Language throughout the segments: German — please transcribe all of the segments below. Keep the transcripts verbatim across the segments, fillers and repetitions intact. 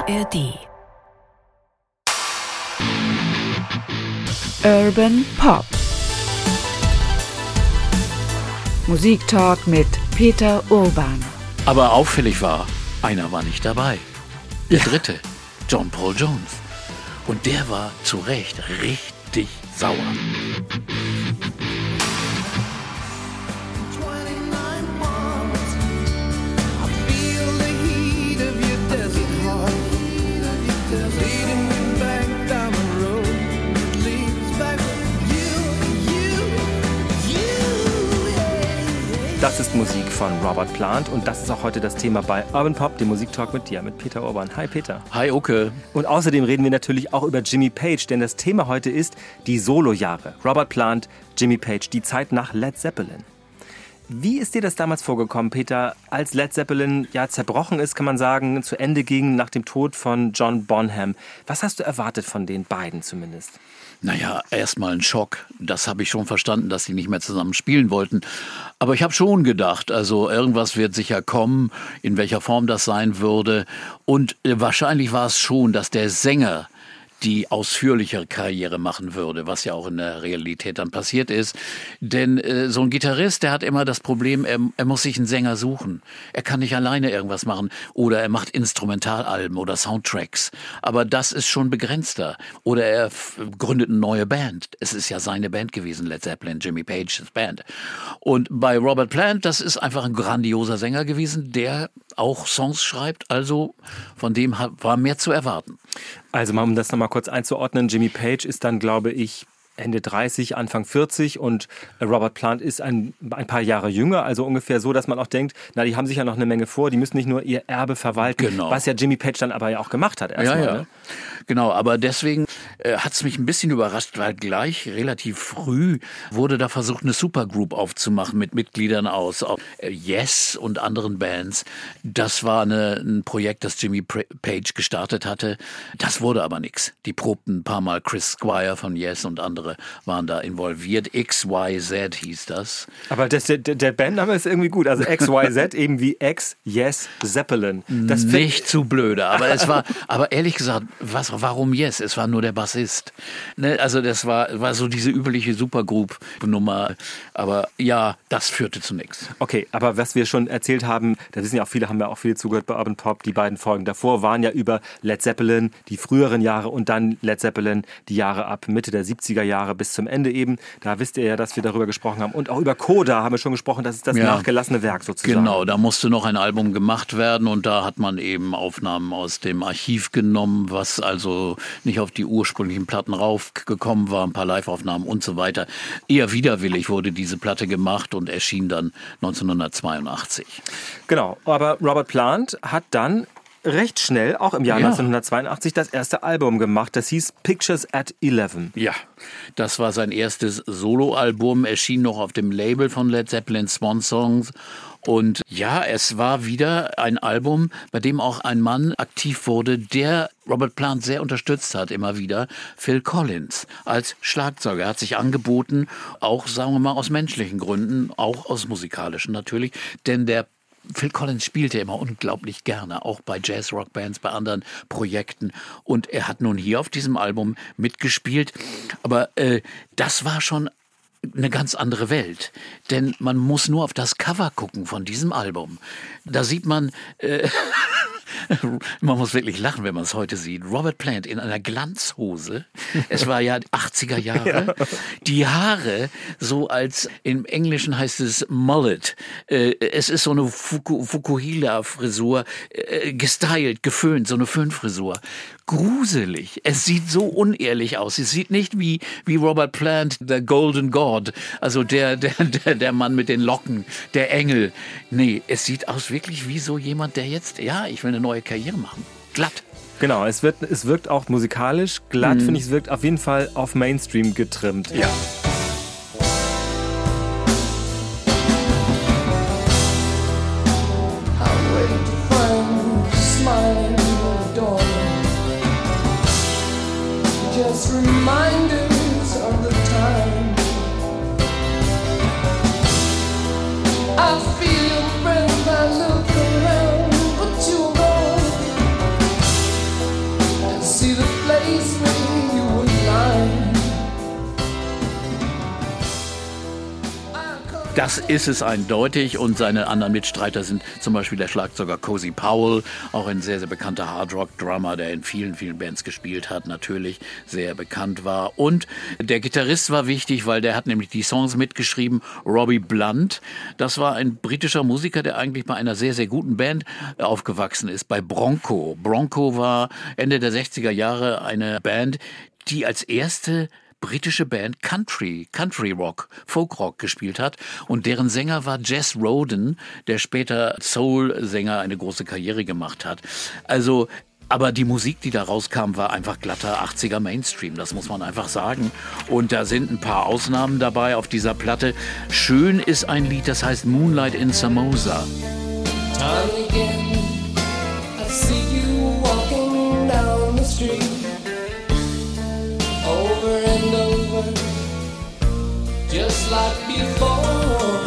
A R D. Urban Pop. Musiktalk mit Peter Urban. Aber auffällig war, einer war nicht dabei. Der dritte, John Paul Jones. Und der war zu Recht richtig sauer. Das ist Musik von Robert Plant und das ist auch heute das Thema bei Urban Pop, dem Musiktalk mit dir, mit Peter Urban. Hi Peter. Hi Oke. Und außerdem reden wir natürlich auch über Jimmy Page, denn das Thema heute ist die Solo-Jahre. Robert Plant, Jimmy Page, die Zeit nach Led Zeppelin. Wie ist dir das damals vorgekommen, Peter, als Led Zeppelin ja zerbrochen ist, kann man sagen, zu Ende ging nach dem Tod von John Bonham? Was hast du erwartet von den beiden zumindest? Naja, erstmal ein Schock. Das habe ich schon verstanden, dass sie nicht mehr zusammen spielen wollten. Aber ich habe schon gedacht, also irgendwas wird sicher kommen, in welcher Form das sein würde. Und äh, wahrscheinlich war es schon, dass der Sänger die ausführlichere Karriere machen würde, was ja auch in der Realität dann passiert ist. Denn äh, so ein Gitarrist, der hat immer das Problem, er, er muss sich einen Sänger suchen. Er kann nicht alleine irgendwas machen oder er macht Instrumentalalben oder Soundtracks. Aber das ist schon begrenzter. Oder er f- gründet eine neue Band. Es ist ja seine Band gewesen, Led Zeppelin, Jimmy Page's Band. Und bei Robert Plant, das ist einfach ein grandioser Sänger gewesen, der auch Songs schreibt. Also von dem war mehr zu erwarten. Also mal um das nochmal kurz einzuordnen, Jimmy Page ist dann, glaube ich, Ende dreißig, Anfang vierzig und Robert Plant ist ein, ein paar Jahre jünger, also ungefähr so, dass man auch denkt, na, die haben sicher noch eine Menge vor, die müssen nicht nur ihr Erbe verwalten, genau. Was ja Jimmy Page dann aber ja auch gemacht hat. Erstmal, ja, ja. Ne? Genau, aber deswegen äh, hat es mich ein bisschen überrascht, weil gleich relativ früh wurde da versucht, eine Supergroup aufzumachen mit Mitgliedern aus äh, Yes und anderen Bands. Das war eine, ein Projekt, das Jimmy Page gestartet hatte. Das wurde aber nichts. Die probten ein paar Mal, Chris Squire von Yes und andere waren da involviert. X Y Z hieß das. Aber das, der, der Bandname ist irgendwie gut. Also X Y Z eben wie X, Yes, Zeppelin. Das nicht zu blöde. Aber es war, aber ehrlich gesagt, was, warum Yes? Es war nur der Bassist. Ne? Also das war, war so diese übliche Supergroup-Nummer. Aber ja, das führte zu nichts. Okay, aber was wir schon erzählt haben, da wissen ja auch viele, haben ja auch viel zugehört bei Urban Pop. Die beiden Folgen davor waren ja über Led Zeppelin, die früheren Jahre und dann Led Zeppelin, die Jahre ab Mitte der siebziger Jahre bis zum Ende eben. Da wisst ihr ja, dass wir darüber gesprochen haben. Und auch über Coda haben wir schon gesprochen. Das ist das ja. nachgelassene Werk sozusagen. Genau, da musste noch ein Album gemacht werden und da hat man eben Aufnahmen aus dem Archiv genommen, was also nicht auf die ursprünglichen Platten raufgekommen war, ein paar Live-Aufnahmen und so weiter. Eher widerwillig wurde diese Platte gemacht und erschien dann neunzehnhundertzweiundachtzig. Genau, aber Robert Plant hat dann recht schnell, auch im Jahr ja. neunzehnhundertzweiundachtzig, das erste Album gemacht. Das hieß Pictures at Eleven. Ja, das war sein erstes Soloalbum, erschien noch auf dem Label von Led Zeppelin, Swan Songs. Und ja, es war wieder ein Album, bei dem auch ein Mann aktiv wurde, der Robert Plant sehr unterstützt hat, immer wieder, Phil Collins als Schlagzeuger. Er hat sich angeboten, auch, sagen wir mal, aus menschlichen Gründen, auch aus musikalischen natürlich, denn der Phil Collins spielte immer unglaublich gerne, auch bei Jazz-Rock-Bands, bei anderen Projekten. Und er hat nun hier auf diesem Album mitgespielt. Aber äh, das war schon eine ganz andere Welt. Denn man muss nur auf das Cover gucken von diesem Album. Da sieht man... Äh, Man muss wirklich lachen, wenn man es heute sieht. Robert Plant in einer Glanzhose. Es war ja achtziger Jahre. Ja. Die Haare, so als im Englischen heißt es Mullet. Es ist so eine Fuku, Fukuhila-Frisur, gestylt, geföhnt, so eine Föhnfrisur. Gruselig. Es sieht so unehrlich aus. Es sieht nicht wie, wie Robert Plant, der Golden God, also der, der, der, der Mann mit den Locken, der Engel. Nee, es sieht aus wirklich wie so jemand, der jetzt, ja, ich will eine neue Karriere machen. Glatt. Genau, es, wird, es wirkt auch musikalisch glatt, mhm. finde ich, es wirkt auf jeden Fall auf Mainstream getrimmt. Ja. Just reminders of the time I feel your breath, I look around, but you're gone. Das ist es eindeutig und seine anderen Mitstreiter sind zum Beispiel der Schlagzeuger Cozy Powell, auch ein sehr, sehr bekannter Hardrock-Drummer, der in vielen, vielen Bands gespielt hat, natürlich sehr bekannt war. Und der Gitarrist war wichtig, weil der hat nämlich die Songs mitgeschrieben, Robbie Blunt. Das war ein britischer Musiker, der eigentlich bei einer sehr, sehr guten Band aufgewachsen ist, bei Bronco. Bronco war Ende der sechziger Jahre eine Band, die als erste britische Band Country, Country Rock, Folk Rock gespielt hat und deren Sänger war Jess Roden, der später Soul-Sänger eine große Karriere gemacht hat. Also, aber die Musik, die da rauskam, war einfach glatter achtziger Mainstream, das muss man einfach sagen. Und da sind ein paar Ausnahmen dabei auf dieser Platte. Schön ist ein Lied, das heißt Moonlight in Samosa. Time again, I see you walking down the street. Over and over, just like before.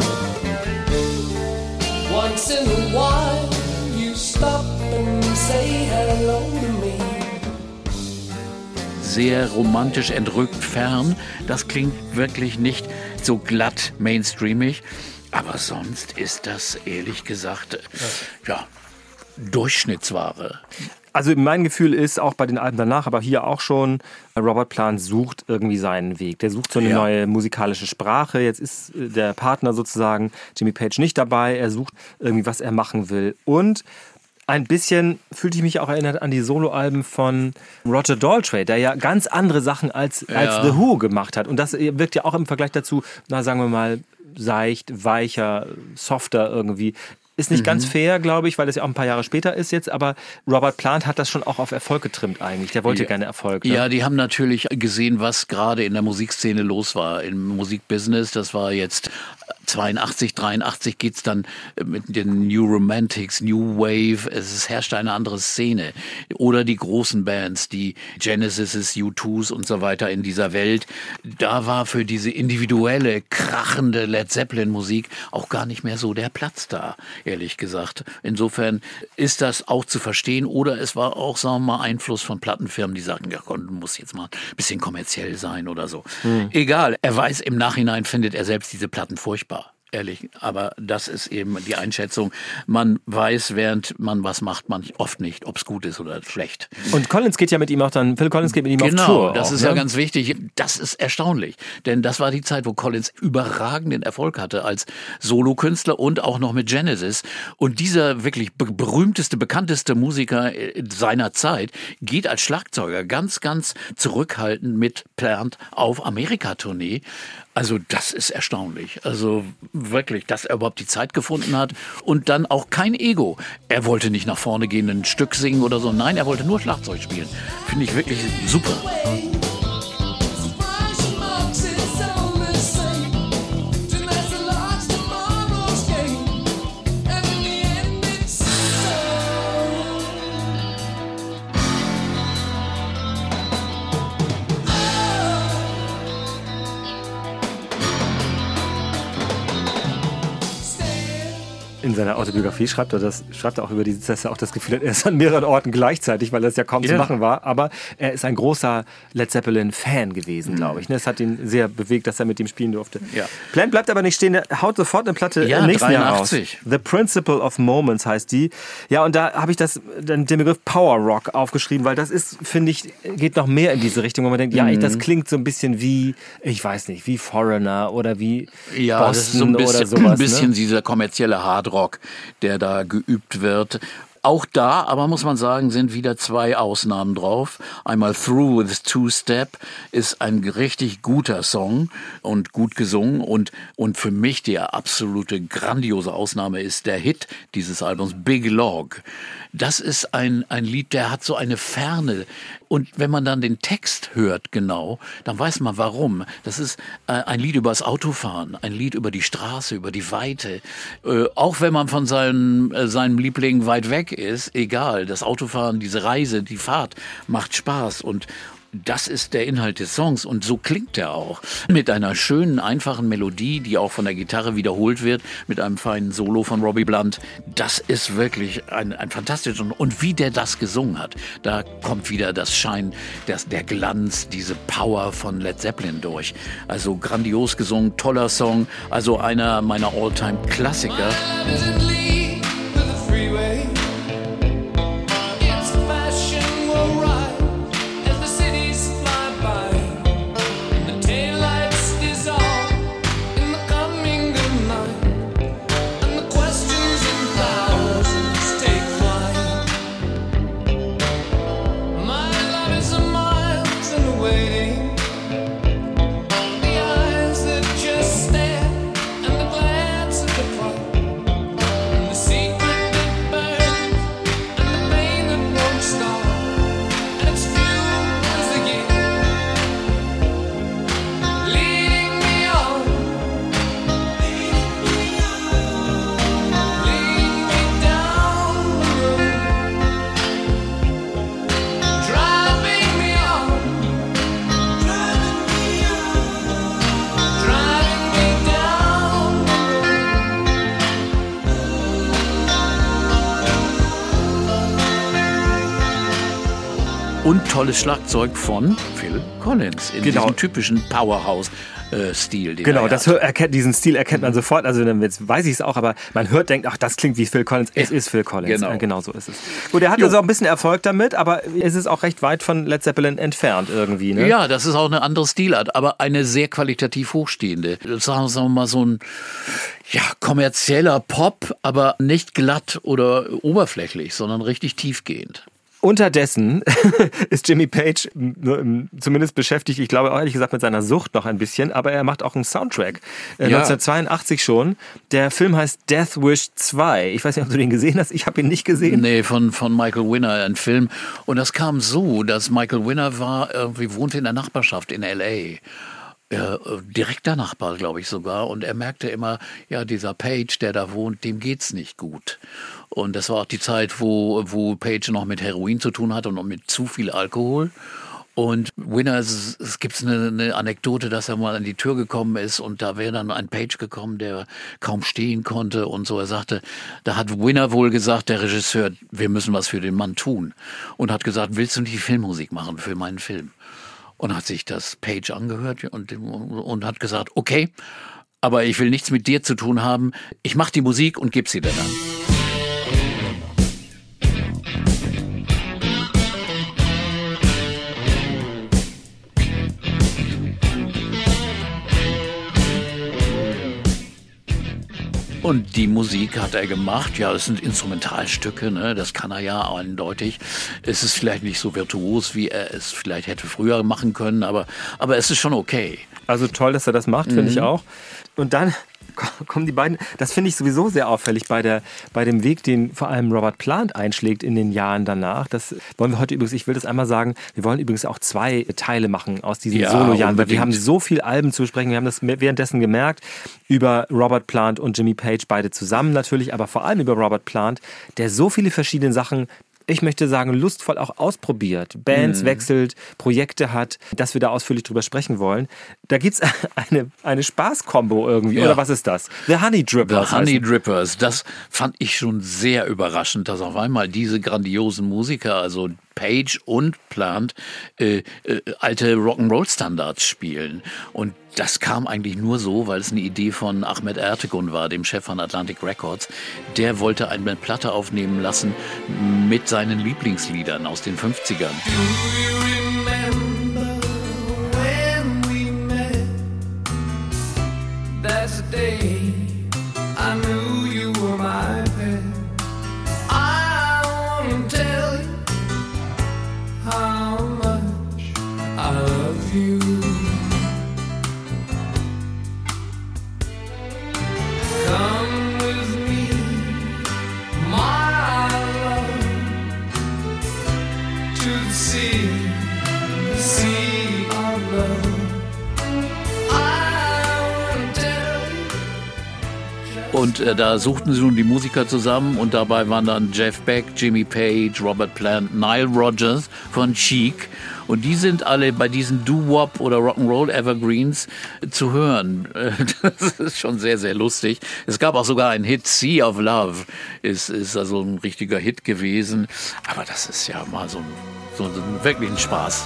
Once in a while, you stop and say hello to me. Sehr romantisch, entrückt, fern. Das klingt wirklich nicht so glatt mainstreamig. Aber sonst ist das, ehrlich gesagt, ja, ja Durchschnittsware. Also mein Gefühl ist, auch bei den Alben danach, aber hier auch schon, Robert Plant sucht irgendwie seinen Weg. Der sucht so eine ja. neue musikalische Sprache. Jetzt ist der Partner sozusagen, Jimmy Page, nicht dabei. Er sucht irgendwie, was er machen will. Und ein bisschen fühlte ich mich auch erinnert an die Soloalben von Roger Daltrey, der ja ganz andere Sachen als, ja. als The Who gemacht hat. Und das wirkt ja auch im Vergleich dazu, na sagen wir mal, seicht, weicher, softer irgendwie. Ist nicht mhm. ganz fair, glaube ich, weil das ja auch ein paar Jahre später ist jetzt, aber Robert Plant hat das schon auch auf Erfolg getrimmt eigentlich. Der wollte ja. gerne Erfolg. Ne? Ja, die haben natürlich gesehen, was gerade in der Musikszene los war, im Musikbusiness. Das war jetzt zweiundachtzig, dreiundachtzig geht's dann mit den New Romantics, New Wave. Es herrscht eine andere Szene. Oder die großen Bands, die Genesis, U twos und so weiter in dieser Welt. Da war für diese individuelle, krachende Led Zeppelin Musik auch gar nicht mehr so der Platz da, ehrlich gesagt. Insofern ist das auch zu verstehen. Oder es war auch, sagen wir mal, Einfluss von Plattenfirmen, die sagen, ja komm, muss jetzt mal ein bisschen kommerziell sein oder so. Hm. Egal, er weiß, im Nachhinein findet er selbst diese Platten furchtbar. Ehrlich, aber das ist eben die Einschätzung. Man weiß, während man was macht, man oft nicht, ob es gut ist oder schlecht. Und Collins geht ja mit ihm auch dann, Phil Collins geht mit ihm genau, auf Tour. Genau, das auch, ist ne? ja ganz wichtig. Das ist erstaunlich, denn das war die Zeit, wo Collins überragenden Erfolg hatte als Solokünstler und auch noch mit Genesis. Und dieser wirklich be- berühmteste, bekannteste Musiker seiner Zeit geht als Schlagzeuger ganz, ganz zurückhaltend mit Plant auf Amerika-Tournee. Also das ist erstaunlich. Also wirklich, dass er überhaupt die Zeit gefunden hat und dann auch kein Ego. Er wollte nicht nach vorne gehen, ein Stück singen oder so. Nein, er wollte nur Schlagzeug spielen. Finde ich wirklich super. In seiner Autobiografie schreibt er das, schreibt er auch über die, dass er auch das Gefühl hat, er ist an mehreren Orten gleichzeitig, weil das ja kaum ja. zu machen war. Aber er ist ein großer Led Zeppelin-Fan gewesen, glaube ich. Es hat ihn sehr bewegt, dass er mit ihm spielen durfte. Ja. Plant bleibt aber nicht stehen, er haut sofort eine Platte ja, im nächsten dreiundachtzig. Jahr raus. The Principle of Moments heißt die. Ja, und da habe ich das, den Begriff Power Rock aufgeschrieben, weil das ist, finde ich, geht noch mehr in diese Richtung, wo man denkt, ja, mhm. das klingt so ein bisschen wie, ich weiß nicht, wie Foreigner oder wie ja, Boston das ist so ein bisschen, oder sowas. ein bisschen ne? dieser kommerzielle Hardrock, der da geübt wird. Auch da, aber muss man sagen, sind wieder zwei Ausnahmen drauf. Einmal Through with Two-Step ist ein richtig guter Song und gut gesungen. Und, und für mich die absolute grandiose Ausnahme ist der Hit dieses Albums, Big Log. Das ist ein, ein Lied, der hat so eine Ferne. Und wenn man dann den Text hört genau, dann weiß man warum. Das ist äh, ein Lied über das Autofahren, ein Lied über die Straße, über die Weite. Äh, auch wenn man von seinem, äh, seinem Liebling weit weg ist, egal. Das Autofahren, diese Reise, die Fahrt macht Spaß. Und das ist der Inhalt des Songs und so klingt er auch. Mit einer schönen, einfachen Melodie, die auch von der Gitarre wiederholt wird, mit einem feinen Solo von Robbie Blunt. Das ist wirklich ein, ein fantastisches. Und wie der das gesungen hat, da kommt wieder das Schein, das, der Glanz, diese Power von Led Zeppelin durch. Also grandios gesungen, toller Song, also einer meiner All-Time-Klassiker. Und tolles Schlagzeug von Phil Collins in genau. diesem typischen Powerhouse-Stil. Genau, das erkennt, diesen Stil erkennt man sofort. Also jetzt weiß ich es auch, aber man hört, denkt, ach, das klingt wie Phil Collins. Es ja. ist Phil Collins. Genau. genau so ist es. Gut, er hat jo. also auch ein bisschen Erfolg damit, aber es ist auch recht weit von Led Zeppelin entfernt irgendwie. Ne? Ja, das ist auch eine andere Stilart, aber eine sehr qualitativ hochstehende. Sagen wir mal so ein ja, kommerzieller Pop, aber nicht glatt oder oberflächlich, sondern richtig tiefgehend. Unterdessen ist Jimmy Page zumindest beschäftigt, ich glaube auch ehrlich gesagt mit seiner Sucht noch ein bisschen, aber er macht auch einen Soundtrack. Ja. neunzehnhundertzweiundachtzig schon. Der Film heißt Death Wish zwei. Ich weiß nicht, ob du den gesehen hast. Ich habe ihn nicht gesehen. Nee, von, von Michael Winner, ein Film. Und das kam so, dass Michael Winner war, irgendwie wohnte in der Nachbarschaft in L A. Äh, direkter Nachbar, glaube ich sogar. Und er merkte immer, ja, dieser Page, der da wohnt, dem geht's nicht gut. Und das war auch die Zeit, wo, wo Page noch mit Heroin zu tun hatte und mit zu viel Alkohol. Und Winner, es, es gibt eine, eine Anekdote, dass er mal an die Tür gekommen ist und da wäre dann ein Page gekommen, der kaum stehen konnte und so. Er sagte, da hat Winner wohl gesagt, der Regisseur, wir müssen was für den Mann tun. Und hat gesagt, willst du nicht die Filmmusik machen für meinen Film? Und hat sich das Page angehört und, und hat gesagt, okay, aber ich will nichts mit dir zu tun haben. Ich mache die Musik und gebe sie dir dann. Und die Musik hat er gemacht. Ja, es sind Instrumentalstücke, ne? Das kann er ja eindeutig. Es ist vielleicht nicht so virtuos, wie er es vielleicht hätte früher machen können, aber, aber es ist schon okay. Also toll, dass er das macht, finde mhm. ich auch. Und dann kommen die beiden, das finde ich sowieso sehr auffällig bei, der, bei dem Weg, den vor allem Robert Plant einschlägt in den Jahren danach. Das wollen wir heute übrigens, ich will das einmal sagen, wir wollen übrigens auch zwei Teile machen aus diesen ja, Solo-Jahren, weil wir haben so viele Alben zu besprechen, wir haben das währenddessen gemerkt, über Robert Plant und Jimmy Page, beide zusammen natürlich, aber vor allem über Robert Plant, der so viele verschiedene Sachen, ich möchte sagen, lustvoll auch ausprobiert, Bands mhm. wechselt, Projekte hat, dass wir da ausführlich drüber sprechen wollen. Da gibt es eine, eine Spaß-Kombo irgendwie, ja. Oder was ist das? The Honey Drippers. The Honey Drippers, das fand ich schon sehr überraschend, dass auf einmal diese grandiosen Musiker, also Page und Plant, äh, äh, alte Rock'n'Roll-Standards spielen. Und das kam eigentlich nur so, weil es eine Idee von Ahmet Ertegun war, dem Chef von Atlantic Records. Der wollte eine Platte aufnehmen lassen mit seinen Lieblingsliedern aus den fünfzigern. Und äh, da suchten sie nun die Musiker zusammen und dabei waren dann Jeff Beck, Jimmy Page, Robert Plant, Nile Rodgers von Chic. Und die sind alle bei diesen Doo-Wop oder Rock'n'Roll Evergreens zu hören. Das ist schon sehr, sehr lustig. Es gab auch sogar einen Hit, Sea of Love, ist, ist also ein richtiger Hit gewesen. Aber das ist ja mal so ein, so ein wirklich ein Spaß.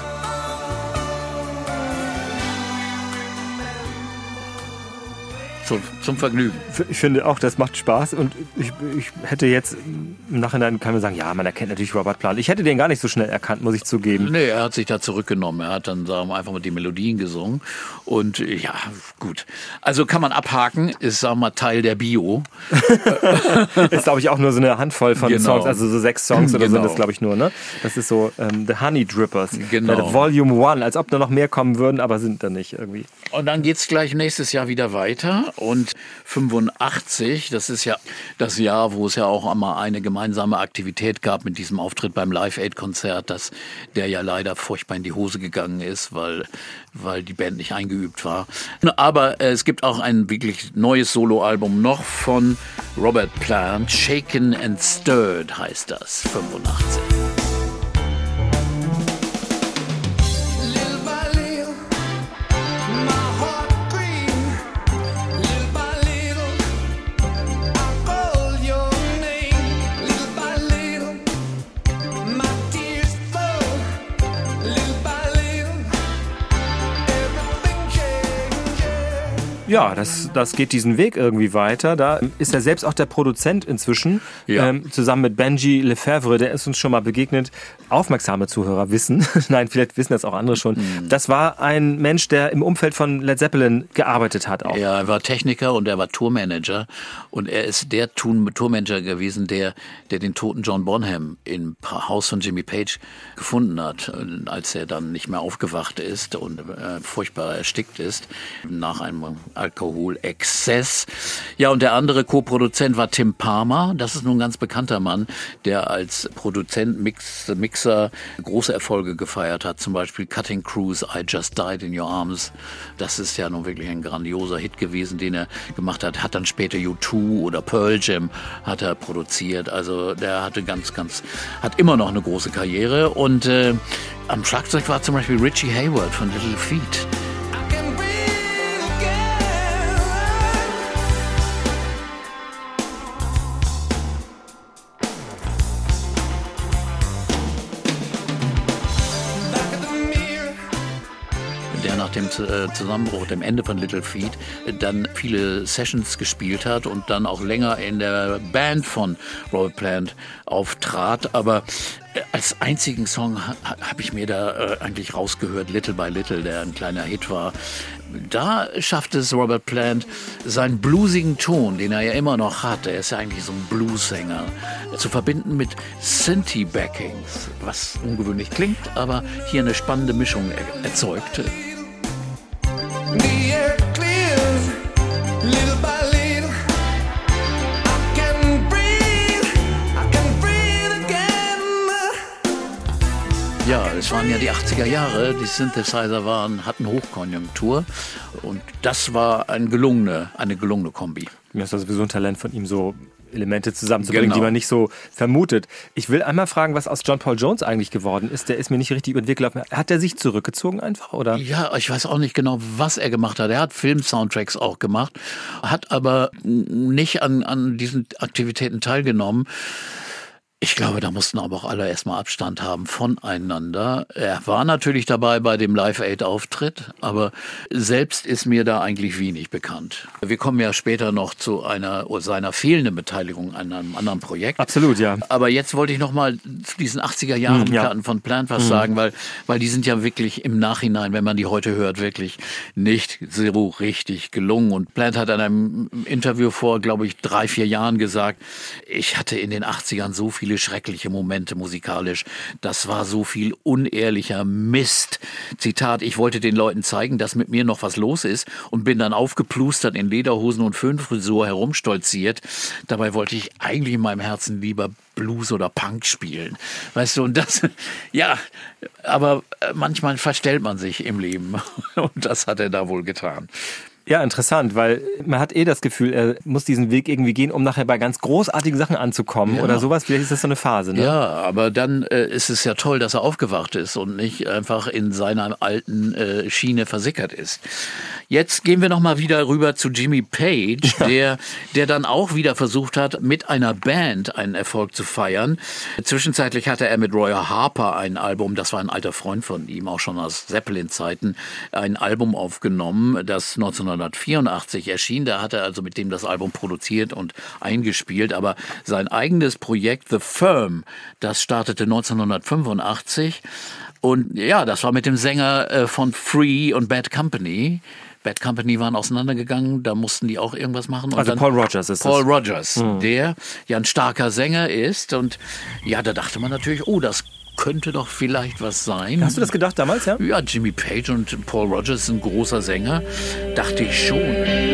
Zum, zum Vergnügen. Ich finde auch, das macht Spaß und ich, ich hätte jetzt im Nachhinein kann man sagen, ja, man erkennt natürlich Robert Plant. Ich hätte den gar nicht so schnell erkannt, muss ich zugeben. Nee, er hat sich da zurückgenommen. Er hat dann sagen wir, einfach mit die Melodien gesungen und ja, gut. Also kann man abhaken, ist sagen wir mal Teil der Bio. Ist glaube ich auch nur so eine Handvoll von genau. Songs, also so sechs Songs oder genau. so, das glaube ich nur, ne? Das ist so ähm, The Honey Drippers. Genau. Volume One, als ob da noch mehr kommen würden, aber sind da nicht irgendwie. Und dann geht's gleich nächstes Jahr wieder weiter. Und fünfundachtzig, das ist ja das Jahr, wo es ja auch einmal eine gemeinsame Aktivität gab mit diesem Auftritt beim Live-Aid-Konzert, das, der ja leider furchtbar in die Hose gegangen ist, weil, weil die Band nicht eingeübt war. Aber äh, es gibt auch ein wirklich neues Soloalbum noch von Robert Plant, Shaken and Stirred heißt das, fünfundachtzig. Ja, das, das geht diesen Weg irgendwie weiter. Da ist er selbst auch der Produzent inzwischen, ja. ähm, zusammen mit Benji Lefebvre, der ist uns schon mal begegnet. Aufmerksame Zuhörer wissen, nein, vielleicht wissen das auch andere schon, mhm. das war ein Mensch, der im Umfeld von Led Zeppelin gearbeitet hat auch. Ja, er war Techniker und er war Tourmanager und er ist der Tourmanager gewesen, der, der den toten John Bonham im Haus von Jimmy Page gefunden hat, als er dann nicht mehr aufgewacht ist und äh, furchtbar erstickt ist nach einem Alkoholexzess. Ja, und der andere Co-Produzent war Tim Palmer. Das ist nun ein ganz bekannter Mann, der als Produzent, Mix, Mixer große Erfolge gefeiert hat. Zum Beispiel Cutting Cruise, I Just Died in Your Arms. Das ist ja nun wirklich ein grandioser Hit gewesen, den er gemacht hat. Hat dann später U zwei oder Pearl Jam hat er produziert. Also der hatte ganz, ganz, hat immer noch eine große Karriere. Und äh, am Schlagzeug war zum Beispiel Richie Hayward von Little Feat. Dem Zusammenbruch, dem Ende von Little Feat, dann viele Sessions gespielt hat und dann auch länger in der Band von Robert Plant auftrat. Aber als einzigen Song habe ich mir da eigentlich rausgehört, Little by Little, der ein kleiner Hit war. Da schaffte es Robert Plant, seinen bluesigen Ton, den er ja immer noch hat, er ist ja eigentlich so ein Blues-Sänger, zu verbinden mit Synthie-Backings, was ungewöhnlich klingt, aber hier eine spannende Mischung erzeugt. The air clears, little by little. I can breathe, I can breathe again. Ja, es waren ja die achtziger Jahre, die Synthesizer waren, hatten Hochkonjunktur und das war ein gelungene, eine gelungene Kombi. Mir ist das sowieso ein Talent von ihm, so Elemente zusammenzubringen, genau. die man nicht so vermutet. Ich will einmal fragen, was aus John Paul Jones eigentlich geworden ist. Der ist mir nicht richtig über den Weg gelaufen. Hat er sich zurückgezogen einfach, oder? Ja, ich weiß auch nicht genau, was er gemacht hat. Er hat Film-Soundtracks auch gemacht, hat aber nicht an, an diesen Aktivitäten teilgenommen. Ich glaube, da mussten aber auch alle erstmal Abstand haben voneinander. Er war natürlich dabei bei dem Live-Aid-Auftritt, aber selbst ist mir da eigentlich wenig bekannt. Wir kommen ja später noch zu einer seiner fehlenden Beteiligung an einem anderen Projekt. Absolut, ja. Aber jetzt wollte ich noch mal zu diesen achtziger Jahren mm, ja. von Plant was mm. sagen, weil, weil die sind ja wirklich im Nachhinein, wenn man die heute hört, wirklich nicht so richtig gelungen. Und Plant hat in einem Interview vor, glaube ich, drei, vier Jahren gesagt, ich hatte in den achtzigern so viele schreckliche Momente musikalisch. Das war so viel unehrlicher Mist. Zitat, ich wollte den Leuten zeigen, dass mit mir noch was los ist und bin dann aufgeplustert in Lederhosen und Föhnfrisur herumstolziert. Dabei wollte ich eigentlich in meinem Herzen lieber Blues oder Punk spielen. Weißt du, und das, ja, aber manchmal verstellt man sich im Leben. Und das hat er da wohl getan. Ja, interessant, weil man hat eh das Gefühl, er muss diesen Weg irgendwie gehen, um nachher bei ganz großartigen Sachen anzukommen Ja. oder sowas. Vielleicht ist das so eine Phase, ne? Ja, aber dann äh, ist es ja toll, dass er aufgewacht ist und nicht einfach in seiner alten äh, Schiene versickert ist. Jetzt gehen wir noch mal wieder rüber zu Jimmy Page, ja. der, der dann auch wieder versucht hat, mit einer Band einen Erfolg zu feiern. Zwischenzeitlich hatte er mit Roy Harper ein Album, das war ein alter Freund von ihm, auch schon aus Zeppelin-Zeiten, ein Album aufgenommen, das neunzehnhundertvierundachtzig erschien. Da hat er also mit dem das Album produziert und eingespielt. Aber sein eigenes Projekt The Firm, das startete neunzehnhundertfünfundachtzig. Und ja, das war mit dem Sänger äh, von Free und Bad Company. Bad Company waren auseinandergegangen, da mussten die auch irgendwas machen. Und also dann Paul Rogers ist Paul das. Rogers, hm. der ja ein starker Sänger ist. Und ja, da dachte man natürlich, oh, das könnte doch vielleicht was sein. Hast du das gedacht damals, ja? Ja, Jimmy Page und Paul Rogers sind ein großer Sänger. Dachte ich schon.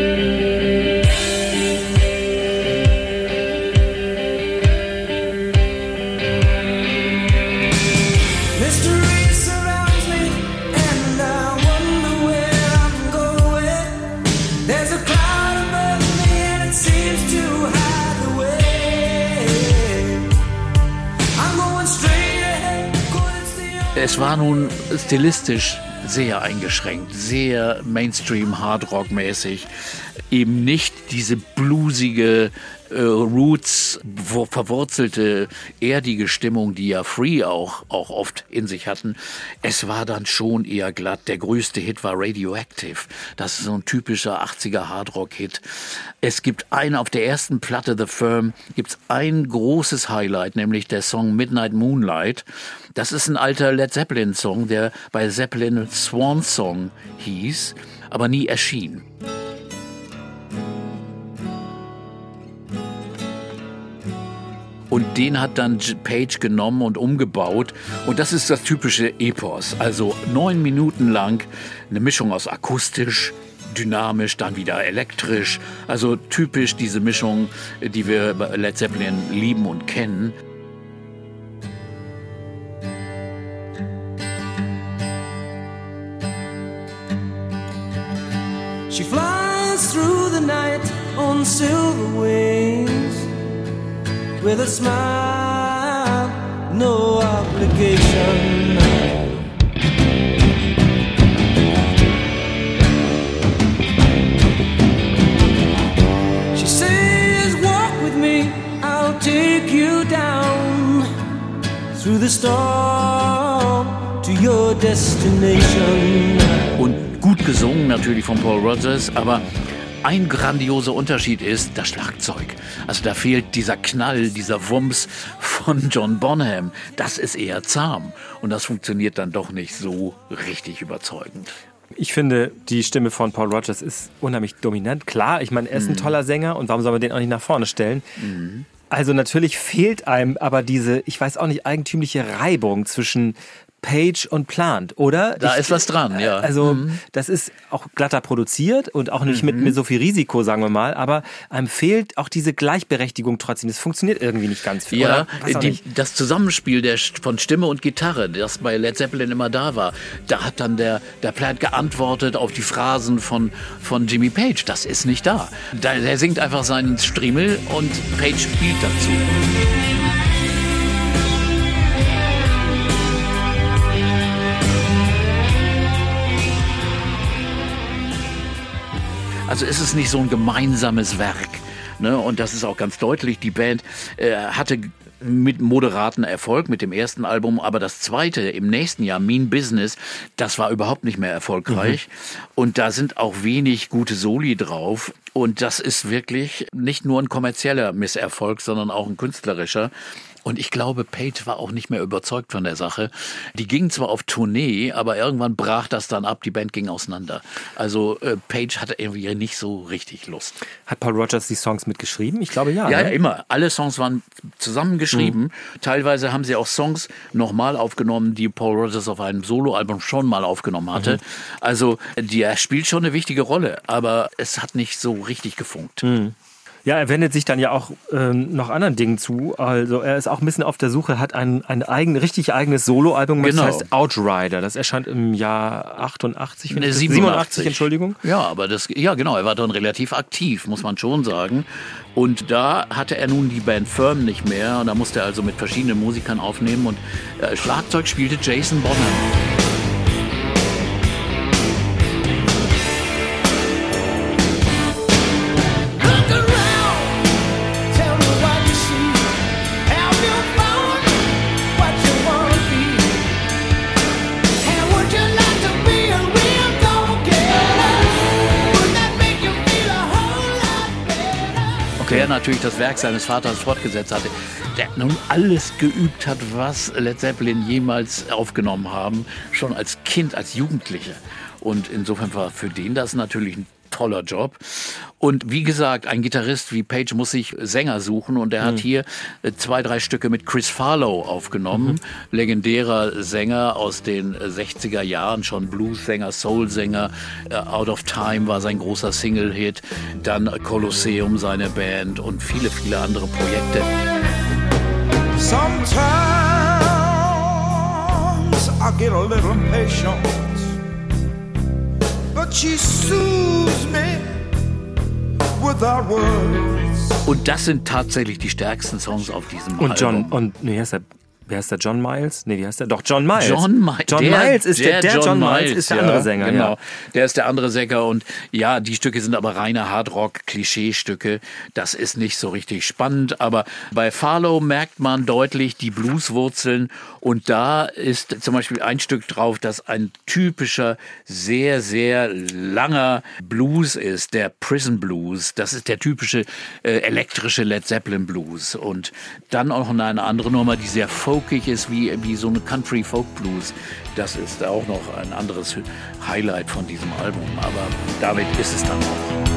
Es war nun stilistisch sehr eingeschränkt, sehr Mainstream-Hardrock-mäßig. Eben nicht diese bluesige, äh, Roots, wo verwurzelte, erdige Stimmung, die ja Free auch, auch oft in sich hatten. Es war dann schon eher glatt. Der größte Hit war Radioactive. Das ist so ein typischer achtziger Hardrock-Hit. Es gibt einen auf der ersten Platte, The Firm, gibt's ein großes Highlight, nämlich der Song Midnight Moonlight. Das ist ein alter Led Zeppelin-Song, der bei Zeppelin Swan Song hieß, aber nie erschien. Und den hat dann Page genommen und umgebaut. Und das ist das typische Epos. Also neun Minuten lang eine Mischung aus akustisch, dynamisch, dann wieder elektrisch. Also typisch diese Mischung, die wir bei Led Zeppelin lieben und kennen. She flies through the night on silver wings with a smile, no obligation. She says, walk with me, I'll take you down through the storm to your destination. Und gut gesungen natürlich von Paul Rogers, aber ein grandioser Unterschied ist das Schlagzeug. Also da fehlt dieser Knall, dieser Wumms von John Bonham. Das ist eher zahm und das funktioniert dann doch nicht so richtig überzeugend. Ich finde, die Stimme von Paul Rogers ist unheimlich dominant. Klar, ich meine, er ist ein Mhm. toller Sänger und warum soll man den auch nicht nach vorne stellen? Mhm. Also natürlich fehlt einem aber diese, ich weiß auch nicht, eigentümliche Reibung zwischen Page und Plant, oder? Da ich, ist was dran, ja. Also Mhm. das ist auch glatter produziert und auch nicht Mhm. mit, mit so viel Risiko, sagen wir mal, aber einem fehlt auch diese Gleichberechtigung trotzdem. Das funktioniert irgendwie nicht ganz viel. Ja, oder? Weiß auch die, nicht. das Zusammenspiel der, von Stimme und Gitarre, das bei Led Zeppelin immer da war, da hat dann der, der Plant geantwortet auf die Phrasen von, von Jimmy Page. Das ist nicht da. da. Der singt einfach seinen Striemel und Page spielt dazu. Also ist es nicht so ein gemeinsames Werk. Ne? Und das ist auch ganz deutlich. Die Band äh, hatte mit moderaten Erfolg mit dem ersten Album, aber das zweite im nächsten Jahr, Mean Business, das war überhaupt nicht mehr erfolgreich. Mhm. Und da sind auch wenig gute Soli drauf. Und das ist wirklich nicht nur ein kommerzieller Misserfolg, sondern auch ein künstlerischer. Und ich glaube, Page war auch nicht mehr überzeugt von der Sache. Die gingen zwar auf Tournee, aber irgendwann brach das dann ab, die Band ging auseinander. Also äh, Page hatte irgendwie nicht so richtig Lust. Hat Paul Rogers die Songs mitgeschrieben? Ich glaube ja. Ja, ne? immer. Alle Songs waren zusammengeschrieben. Mhm. Teilweise haben sie auch Songs nochmal aufgenommen, die Paul Rogers auf einem Soloalbum schon mal aufgenommen hatte. Mhm. Also der spielt schon eine wichtige Rolle, aber es hat nicht so richtig gefunkt. Mhm. Ja, er wendet sich dann ja auch ähm, noch anderen Dingen zu. Also er ist auch ein bisschen auf der Suche, hat ein, ein eigen, richtig eigenes Soloalbum, Genau. das heißt Outrider. Das erscheint im Jahr achtundachtzig, Ne, ich das- siebenundachtzig. siebenundachtzig, Entschuldigung. Ja, aber das, ja genau, er war dann relativ aktiv, muss man schon sagen. Und da hatte er nun die Band Firm nicht mehr und da musste er also mit verschiedenen Musikern aufnehmen und äh, Schlagzeug spielte Jason Bonham. Look around, tell me what you see. Have you found what you wanna be? And would you like to be a real go-getter? Would that make you feel a whole lot better? Der natürlich das Werk seines Vaters fortgesetzt hatte, der nun alles geübt hat, was Led Zeppelin jemals aufgenommen haben, schon als Kind, als Jugendlicher. Und insofern war für den das natürlich ein toller Job. Und wie gesagt, ein Gitarrist wie Page muss sich Sänger suchen und er hat hier äh, zwei, drei Stücke mit Chris Farlow aufgenommen, mhm. legendärer Sänger aus den äh, sechziger Jahren, schon Blues-Sänger, Soul-Sänger. Äh, Out of Time war sein großer Single-Hit, dann Colosseum seine Band und viele, viele andere Projekte. Sometimes I get a little impatient, but she soothes me without words. Und das sind tatsächlich die stärksten Songs auf diesem Und John, Album. und nee, wie heißt der? Wie heißt der? John Miles? Nee, wie heißt der? Doch, John Miles. John, Mi- John der, Miles ist der, der John, Miles ist der ja, andere Sänger. Genau, Ja. der ist der andere Sänger und ja, die Stücke sind aber reine Hardrock-Klischee-Stücke. Das ist nicht so richtig spannend, aber bei Farlow merkt man deutlich die Blueswurzeln und da ist zum Beispiel ein Stück drauf, das ein typischer, sehr, sehr langer Blues ist, der Prison Blues. Das ist der typische äh, elektrische Led Zeppelin Blues und dann auch noch eine andere Nummer, die sehr folkig ist, wie, wie so eine Country Folk Blues. Das ist auch noch ein anderes Highlight von diesem Album, aber damit ist es dann auch.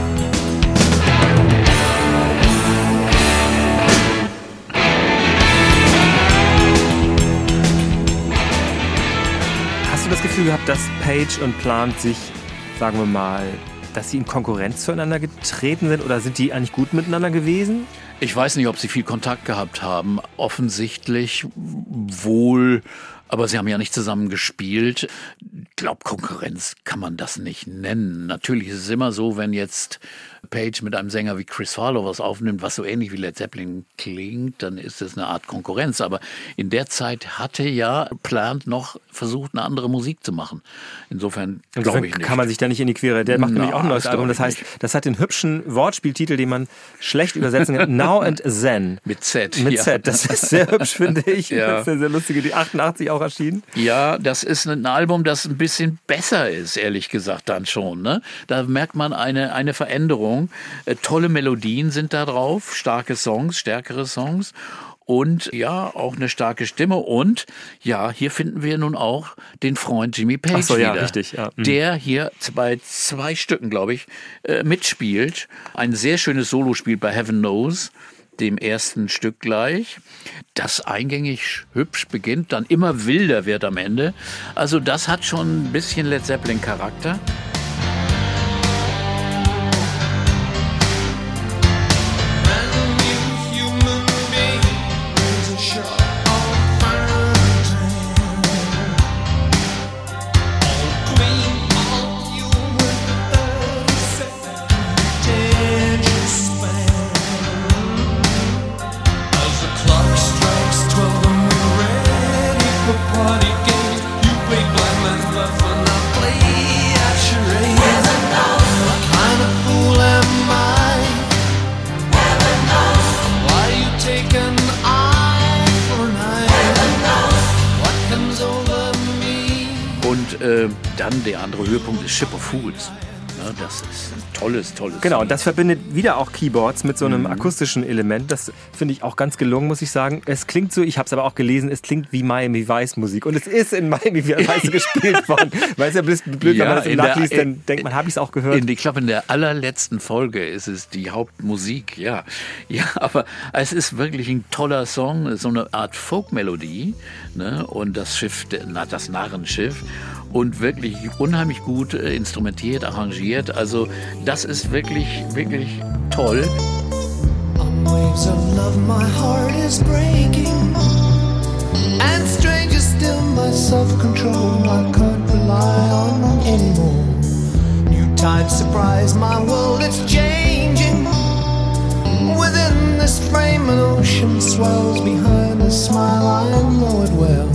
Hast du das Gefühl gehabt, dass Page und Plant sich, sagen wir mal, dass sie in Konkurrenz zueinander getreten sind oder sind die eigentlich gut miteinander gewesen? Ich weiß nicht, ob sie viel Kontakt gehabt haben. Offensichtlich wohl, aber sie haben ja nicht zusammen gespielt. Ich glaube, Konkurrenz kann man das nicht nennen. Natürlich ist es immer so, wenn jetzt Page mit einem Sänger wie Chris Farlow was aufnimmt, was so ähnlich wie Led Zeppelin klingt, dann ist es eine Art Konkurrenz. Aber in der Zeit hatte ja Plant noch versucht, eine andere Musik zu machen. Insofern glaube ich nicht. Kann man sich da nicht in die Quere. Der macht Na, nämlich auch ein neues das Album. Das glaub heißt, ich nicht. das hat den hübschen Wortspieltitel, den man schlecht übersetzen kann. Now and Zen. Mit Z. Mit ja. Z. Das ist sehr hübsch, finde ich. Ja. Das ist eine sehr lustige, die achtundachtzig auch erschienen. Ja, das ist ein Album, das ein bisschen besser ist, ehrlich gesagt, dann schon. Ne? Da merkt man eine, eine Veränderung. Äh, tolle Melodien sind da drauf, starke Songs, stärkere Songs. Und ja, auch eine starke Stimme. Und ja, hier finden wir nun auch den Freund Jimmy Page Ach so, ja, wieder, richtig, ja. Mhm. der hier bei zwei Stücken, glaube ich, äh, mitspielt. Ein sehr schönes Solo spielt bei Heaven Knows, dem ersten Stück gleich, das eingängig hübsch beginnt, dann immer wilder wird am Ende. Also das hat schon ein bisschen Led Zeppelin-Charakter. Und äh, dann der andere Höhepunkt ist Ship of Fools. Ja, das ist ein tolles, tolles Genau, und Lied. das verbindet wieder auch Keyboards mit so einem Mhm. akustischen Element. Das finde ich auch ganz gelungen, muss ich sagen. Es klingt so, ich habe es aber auch gelesen, es klingt wie Miami Vice Musik. Und es ist in Miami Vice gespielt worden. Weil es ja blöd, blöd Ja, wenn man das in der- nachliest, dann denkt man, habe ich es auch gehört. In, ich glaube, in der allerletzten Folge ist es die Hauptmusik, ja. Ja, aber es ist wirklich ein toller Song, so eine Art Folkmelodie, ne? Und das Schiff, na, das Narrenschiff. Und wirklich unheimlich gut äh, instrumentiert, arrangiert. Also das ist wirklich, wirklich toll. waves of love, my heart is breaking. And stranger still, my self-control I can't rely on anymore. New tides surprise my world, it's changing. Within this frame an ocean swells. Behind a smile I know it well.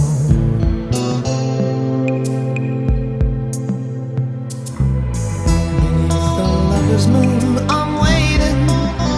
Beneath the lover's moon I'm waiting.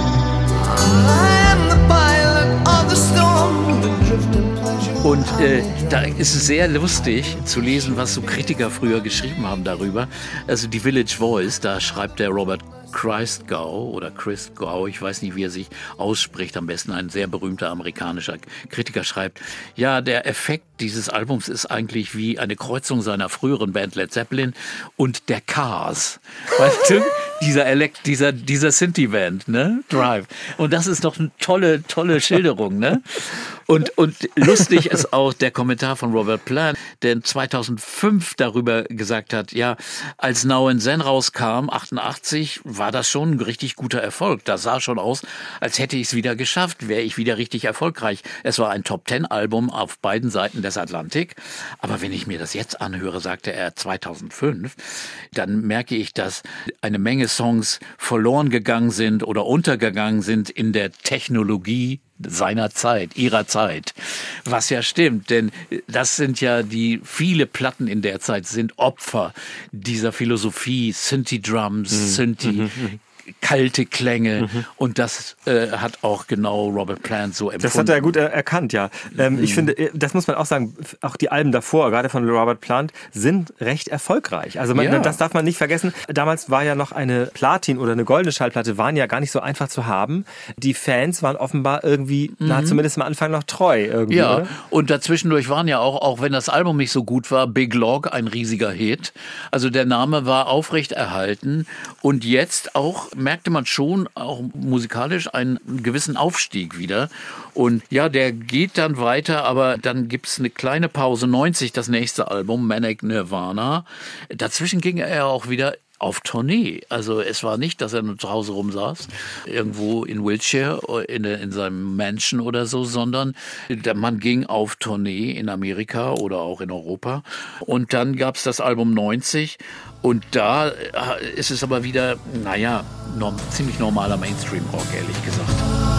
I am the pilot of the storm, the drift and pleasure. Und äh, da ist es sehr lustig zu lesen, was so Kritiker früher geschrieben haben darüber. Also die Village Voice, da schreibt der Robert Christgau oder Christgau, ich weiß nicht, wie er sich ausspricht, am besten ein sehr berühmter amerikanischer Kritiker schreibt, ja, der Effekt dieses Albums ist eigentlich wie eine Kreuzung seiner früheren Band Led Zeppelin und der Cars. Weißt du? Dieser Elekt, dieser, dieser Synthie-Band, ne? Drive. Und das ist doch eine tolle, tolle Schilderung, ne? Und, und lustig ist auch der Kommentar von Robert Plant, der zweitausendfünf darüber gesagt hat, ja, als Now and Then rauskam, achtundachtzig, war das schon ein richtig guter Erfolg. Das sah schon aus, als hätte ich es wieder geschafft, wäre ich wieder richtig erfolgreich. Es war ein Top-Ten-Album auf beiden Seiten des Atlantik. Aber wenn ich mir das jetzt anhöre, sagte er zweitausendfünf, dann merke ich, dass eine Menge Songs verloren gegangen sind oder untergegangen sind in der Technologie seiner Zeit, ihrer Zeit. Was ja stimmt, denn das sind ja die, viele Platten in der Zeit sind Opfer dieser Philosophie, Synthie-Drums, mhm. Synthie, mhm. kalte Klänge mhm. und das äh, hat auch genau Robert Plant so empfunden. Das hat er gut er- erkannt, ja. Ähm, mhm. Ich finde, das muss man auch sagen, auch die Alben davor, gerade von Robert Plant, sind recht erfolgreich. Also man, ja. das darf man nicht vergessen. Damals war ja noch eine Platin- oder eine goldene Schallplatte, waren ja gar nicht so einfach zu haben. Die Fans waren offenbar irgendwie, mhm. na, zumindest am Anfang noch treu. Irgendwie, ja, oder? Und dazwischendurch waren ja auch, auch wenn das Album nicht so gut war, Big Log ein riesiger Hit. Also der Name war aufrechterhalten und jetzt auch merkte man schon auch musikalisch einen gewissen Aufstieg wieder. Und ja, der geht dann weiter, aber dann gibt's eine kleine Pause, neunzig das nächste Album, Manic Nirvana. Dazwischen ging er auch wieder auf Tournee. Also es war nicht, dass er nur zu Hause rumsaß, irgendwo in Wiltshire, in, in seinem Mansion oder so, sondern man ging auf Tournee in Amerika oder auch in Europa. Und dann gab's das Album neunzig und da ist es aber wieder, naja, norm, ziemlich normaler Mainstream-Rock, ehrlich gesagt.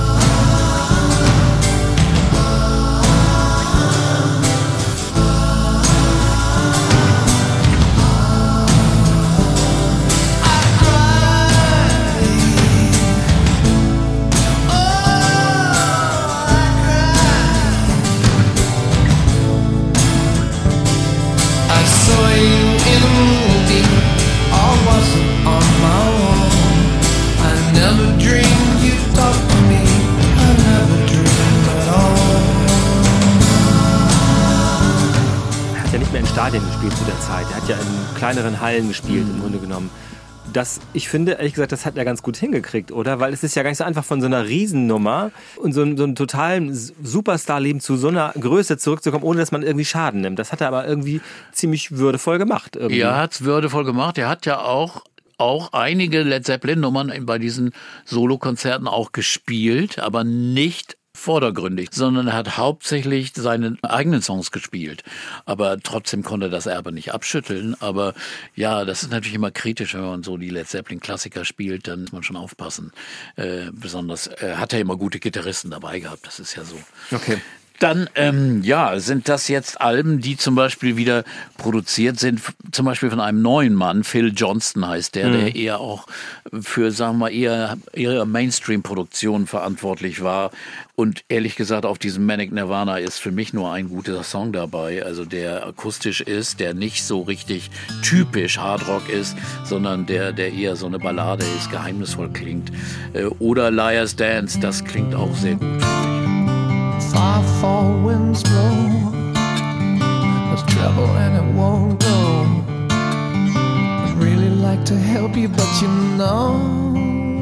Stadien gespielt zu der Zeit. Er hat ja in kleineren Hallen gespielt, mhm. im Grunde genommen. Das, ich finde, ehrlich gesagt, das hat er ganz gut hingekriegt, oder? Weil es ist ja gar nicht so einfach, von so einer Riesennummer und so, so einem totalen Superstar-Leben zu so einer Größe zurückzukommen, ohne dass man irgendwie Schaden nimmt. Das hat er aber irgendwie ziemlich würdevoll gemacht. Irgendwie. Ja, er hat es würdevoll gemacht. Er hat ja auch auch einige Led Zeppelin-Nummern bei diesen Solokonzerten auch gespielt, aber nicht vordergründig, sondern er hat hauptsächlich seine eigenen Songs gespielt. Aber trotzdem konnte das Erbe nicht abschütteln. Aber ja, das ist natürlich immer kritisch, wenn man so die Led Zeppelin-Klassiker spielt, dann muss man schon aufpassen. Äh, besonders äh, hat er immer gute Gitarristen dabei gehabt, das ist ja so. Okay. Dann, ähm, ja, sind das jetzt Alben, die zum Beispiel wieder produziert sind, f- zum Beispiel von einem neuen Mann, Phil Johnston heißt der, mhm. der eher auch für, sagen wir, eher, eher Mainstream-Produktionen verantwortlich war. Und ehrlich gesagt, auf diesem Manic Nirvana ist für mich nur ein guter Song dabei, also der akustisch ist, der nicht so richtig typisch Hardrock ist, sondern der, der eher so eine Ballade ist, geheimnisvoll klingt. Äh, oder Liar's Dance, das klingt auch sehr gut. Far, far winds blow. There's trouble and it won't go. I'd really like to help you, but you know,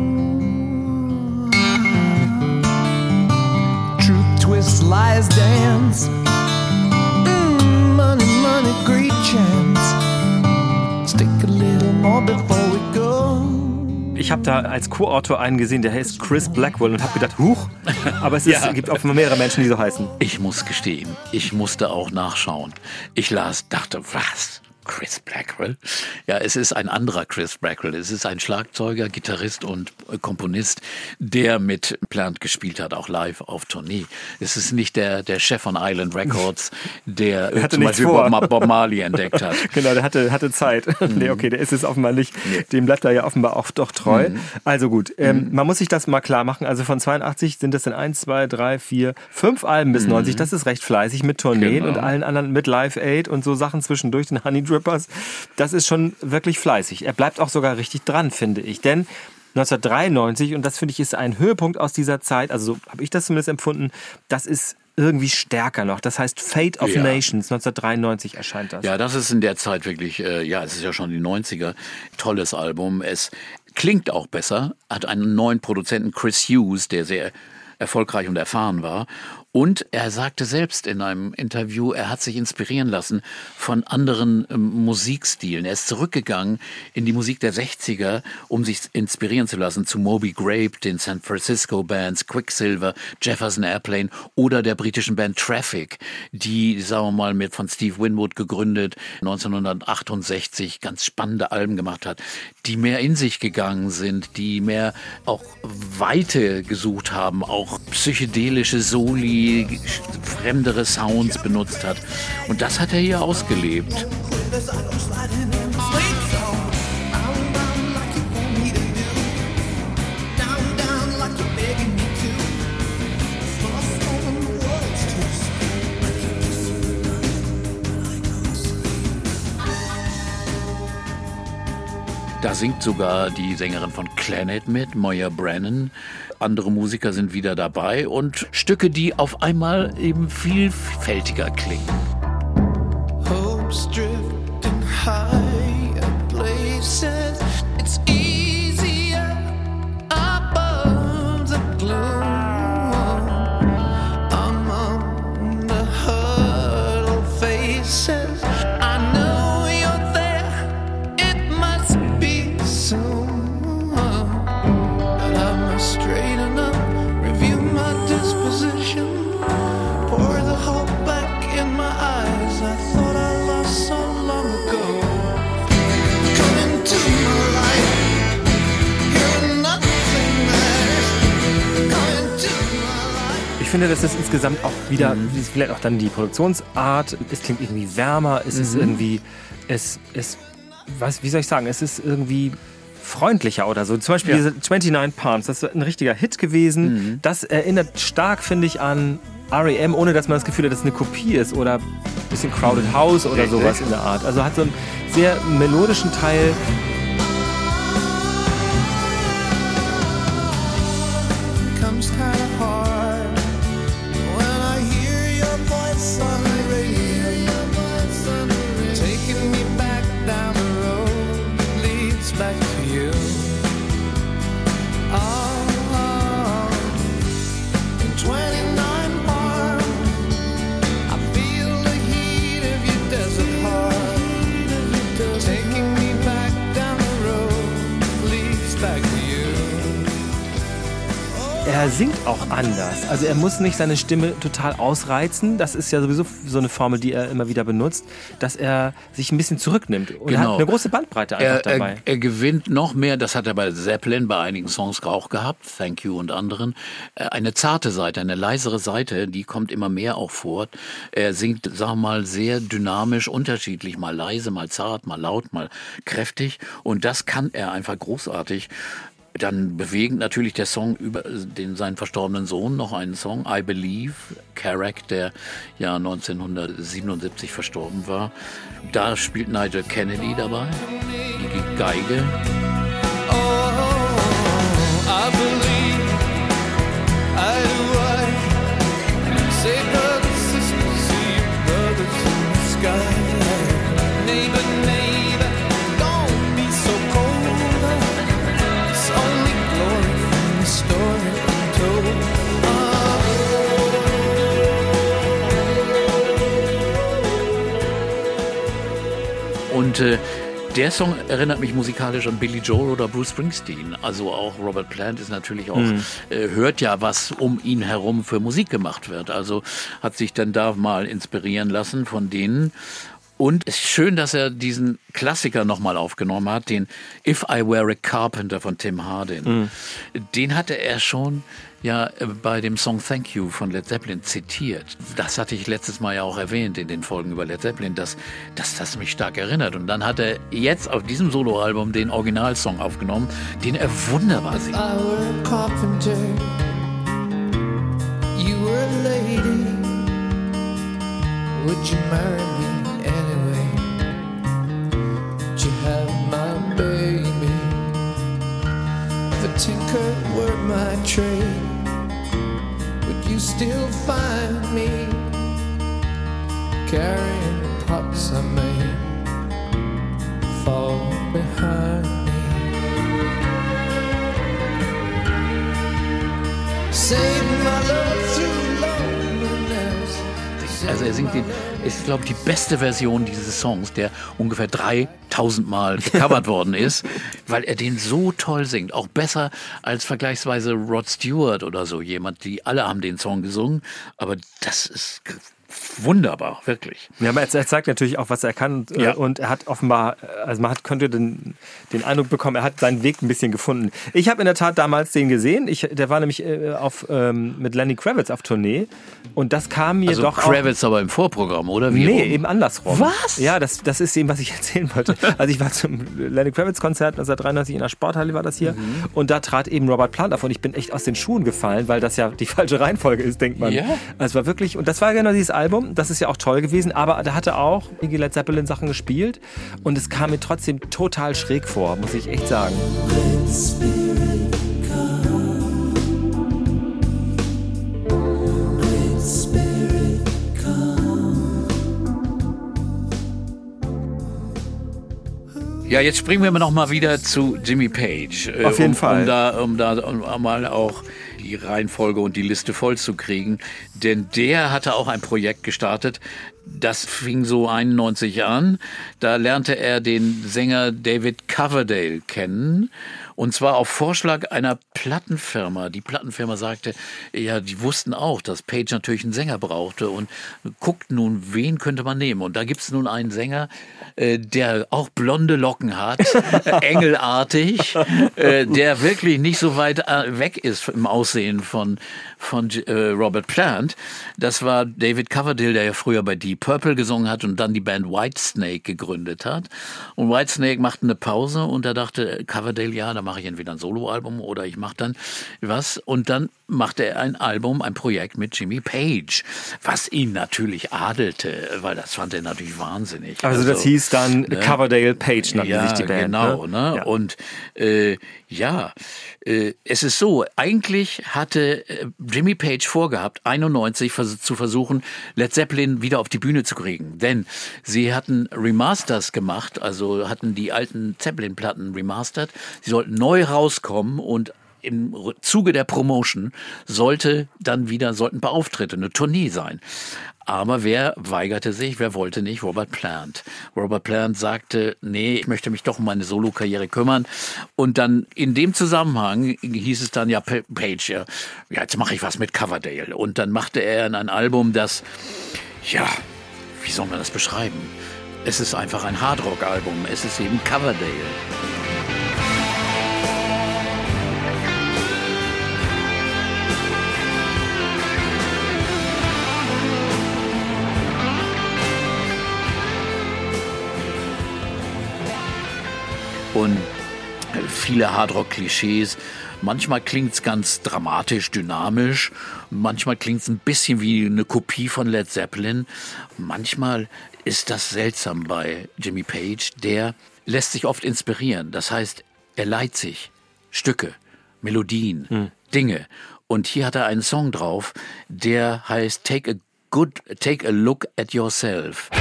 truth twists, lies dance. Mm, money, money, great chance. Stick a little more before we go. Ich habe da als Co-Autor einen gesehen, der heißt Chris Blackwell und habe gedacht, huch, aber es ist, Ja. gibt auch mehrere Menschen, die so heißen. Ich muss gestehen, ich musste auch nachschauen. Ich las, dachte, was? Chris Blackwell? Ja, es ist ein anderer Chris Blackwell. Es ist ein Schlagzeuger, Gitarrist und Komponist, der mit Plant gespielt hat, auch live auf Tournee. Es ist nicht der, der Chef von Island Records, der hatte zum nichts Beispiel vor. Bob, Bob Marley entdeckt hat. Genau, der hatte, hatte Zeit. Nee, okay, der ist es offenbar nicht. Dem bleibt er ja offenbar auch doch treu. Also gut, ähm, man muss sich das mal klar machen. Also von zweiundachtzig sind das dann eins, zwei, drei, vier, fünf Alben bis neunzig. Das ist recht fleißig mit Tourneen Genau. und allen anderen mit Live Aid und so Sachen zwischendurch, den Honey Drippers. Das ist schon wirklich fleißig. Er bleibt auch sogar richtig dran, finde ich. Denn neunzehnhundertdreiundneunzig, und das finde ich ist ein Höhepunkt aus dieser Zeit, also so habe ich das zumindest empfunden, das ist irgendwie stärker noch. Das heißt Fate of Ja. Nations, neunzehnhundertdreiundneunzig erscheint das. Ja, das ist in der Zeit wirklich, äh, ja, es ist ja schon die neunziger, tolles Album. Es klingt auch besser, hat einen neuen Produzenten, Chris Hughes, der sehr erfolgreich und erfahren war. Und er sagte selbst in einem Interview, er hat sich inspirieren lassen von anderen ähm, Musikstilen. Er ist zurückgegangen in die Musik der sechziger, um sich inspirieren zu lassen zu Moby Grape, den San Francisco Bands, Quicksilver, Jefferson Airplane oder der britischen Band Traffic, die, sagen wir mal, mit von Steve Winwood gegründet, neunzehnhundertachtundsechzig ganz spannende Alben gemacht hat, die mehr in sich gegangen sind, die mehr auch Weite gesucht haben, auch psychedelische Soli, fremdere Sounds benutzt hat. Und das hat er hier ausgelebt. Da singt sogar die Sängerin von Clannad mit, Moya Brennan. Andere Musiker sind wieder dabei und Stücke, die auf einmal eben vielfältiger klingen. Hopes drifting high at places. It's easier above the gloom. Among the huddled faces, I know you're there. It must be soon. But I must straighten up, review my disposition, pour the hope back in my eyes. I thought I lost so long ago. Come into my life, you're nothing matters. Come into my life. Ich finde, das ist insgesamt auch wieder, vielleicht auch dann die Produktionsart, es klingt irgendwie wärmer, es ist irgendwie, es, es, was, wie soll ich sagen, es ist irgendwie freundlicher oder so. Zum Beispiel Ja. diese neunundzwanzig Palms, das ist ein richtiger Hit gewesen. Mhm. Das erinnert stark, finde ich, an R E M, ohne dass man das Gefühl hat, dass es eine Kopie ist oder ein bisschen Crowded House oder Richtig. sowas in der Art. Also hat so einen sehr melodischen Teil. Comes kinda hard when I hear your voice on the radio, taking me back down the road that leads back to you. Oh, twenty-nine Palm, I feel the heat of your desert heart, taking me back down the road that leads back to you. Er singt auch anders. Also er muss nicht seine Stimme total ausreizen. Das ist ja sowieso so eine Formel, die er immer wieder benutzt, dass er sich ein bisschen zurücknimmt. Und er Genau. hat eine große Bandbreite einfach Er, dabei. er, er gewinnt noch mehr, das hat er bei Zeppelin bei einigen Songs auch gehabt, Thank You und anderen, äh, eine zarte Seite, eine leisere Seite, die kommt immer mehr auch vor. Er singt, sagen wir mal, sehr dynamisch, unterschiedlich, mal leise, mal zart, mal laut, mal kräftig und das kann er einfach großartig. Dann bewegend natürlich der Song über den seinen verstorbenen Sohn, noch einen Song, I Believe, Carrack, der ja neunzehnhundertsiebenundsiebzig verstorben war. Da spielt Nigel Kennedy dabei, die Geige. I believe I do I say brothers, sisters, see your brothers in the sky. Neighbor, neighbor, don't be so cold. It's only glory from the story untold. Und äh, Der Song erinnert mich musikalisch an Billy Joel oder Bruce Springsteen. Also auch Robert Plant ist natürlich auch, mhm. äh, hört ja, was um ihn herum für Musik gemacht wird. Also hat sich dann da mal inspirieren lassen von denen. Und es ist schön, dass er diesen Klassiker nochmal aufgenommen hat, den If I Were a Carpenter von Tim Hardin. Mhm. Den hatte er schon ja bei dem Song Thank You von Led Zeppelin zitiert. Das hatte ich letztes Mal ja auch erwähnt in den Folgen über Led Zeppelin, dass, dass das mich stark erinnert. Und dann hat er jetzt auf diesem Soloalbum den Originalsong aufgenommen, den er wunderbar singt. If I were a carpenter, you were a lady, would you marry me? You have my baby. If a tinker were my trade, would you still find me carrying the pots I made fall behind me? Save my love through loneliness. Also er singt den, ist glaube ich die beste Version dieses Songs, der ungefähr dreitausend Mal gecovert worden ist, weil er den so toll singt. Auch besser als vergleichsweise Rod Stewart oder so jemand, die alle haben den Song gesungen, aber das ist wunderbar, wirklich. Ja, aber er zeigt natürlich auch, was er kann. Ja. Und er hat offenbar, also man hat, könnte den, den Eindruck bekommen, er hat seinen Weg ein bisschen gefunden. Ich habe in der Tat damals den gesehen. Ich, der war nämlich auf, ähm, mit Lenny Kravitz auf Tournee. Und das kam mir also doch Kravitz auch, aber im Vorprogramm, oder? Wie nee, rum? eben andersrum. Was? Ja, das, das ist eben, was ich erzählen wollte. Also ich war zum Lenny Kravitz-Konzert neunzehnhundertdreiundneunzig in der Sporthalle war das hier. Mhm. Und da trat eben Robert Plant auf. Und ich bin echt aus den Schuhen gefallen, weil das ja die falsche Reihenfolge ist, denkt man. Ja. Also es war wirklich, und das war genau dieses Album, das ist ja auch toll gewesen, aber da hatte auch die Led Zeppelin Sachen gespielt und es kam mir trotzdem total schräg vor, muss ich echt sagen. Ja, jetzt springen wir noch mal wieder zu Jimmy Page. Auf jeden um, Fall. Um da, um da um mal auch die Reihenfolge und die Liste voll zu kriegen. Denn der hatte auch ein Projekt gestartet, das fing so einundneunzig an. Da lernte er den Sänger David Coverdale kennen. Und zwar auf Vorschlag einer Plattenfirma. Die Plattenfirma sagte, ja, die wussten auch, dass Page natürlich einen Sänger brauchte und guckt nun, wen könnte man nehmen. Und da gibt es nun einen Sänger, äh, der auch blonde Locken hat, äh, engelartig, äh, der wirklich nicht so weit äh, weg ist im Aussehen von, von äh, Robert Plant. Das war David Coverdale, der ja früher bei Deep Purple gesungen hat und dann die Band Whitesnake gegründet hat. Und Whitesnake machte eine Pause und da dachte Coverdale, ja, da mache ich entweder ein Soloalbum oder ich mache dann was. Und dann machte er ein Album, ein Projekt mit Jimmy Page, was ihn natürlich adelte, weil das fand er natürlich wahnsinnig. Also, also das hieß dann ne? Coverdale Page, nannte ja, sich die Band. Genau, ne? ne? Ja. Und äh, ja, äh, es ist so, eigentlich hatte äh, Jimmy Page vorgehabt, einundneunzig vers- zu versuchen, Led Zeppelin wieder auf die Bühne zu kriegen. Denn sie hatten Remasters gemacht, also hatten die alten Zeppelin-Platten remastert. Sie sollten neu rauskommen und im Zuge der Promotion sollte dann wieder, sollten ein paar Auftritte, eine Tournee sein. Aber wer weigerte sich, wer wollte nicht? Robert Plant. Robert Plant sagte, nee, ich möchte mich doch um meine Solo-Karriere kümmern. Und dann in dem Zusammenhang hieß es dann, ja, Page, ja, jetzt mache ich was mit Coverdale. Und dann machte er ein Album, das, ja, wie soll man das beschreiben? Es ist einfach ein Hardrock-Album. Es ist eben Coverdale. Und viele Hardrock-Klischees. Manchmal klingt es ganz dramatisch, dynamisch. Manchmal klingt es ein bisschen wie eine Kopie von Led Zeppelin. Manchmal ist das seltsam bei Jimmy Page. Der lässt sich oft inspirieren. Das heißt, er leiht sich Stücke, Melodien, hm. Dinge. Und hier hat er einen Song drauf, der heißt Take a Good, Take a Look at Yourself.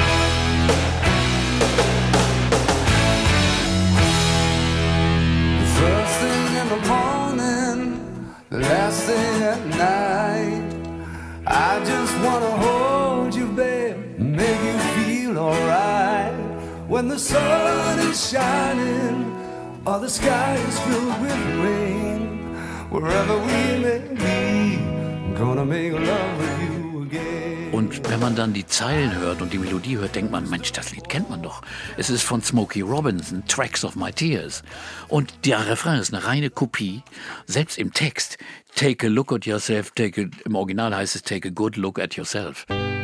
First thing in the morning, last thing at night. I just wanna hold you, babe, make you feel alright. when the sun is shining or the sky is filled with rain, wherever we may be, I'm gonna make love with you again. Und wenn man dann die Zeilen hört und die Melodie hört, denkt man, Mensch, das Lied kennt man doch. Es ist von Smokey Robinson, Tracks of My Tears. Und der Refrain ist eine reine Kopie, selbst im Text. Take a look at yourself, take a, im Original heißt es take a good look at yourself.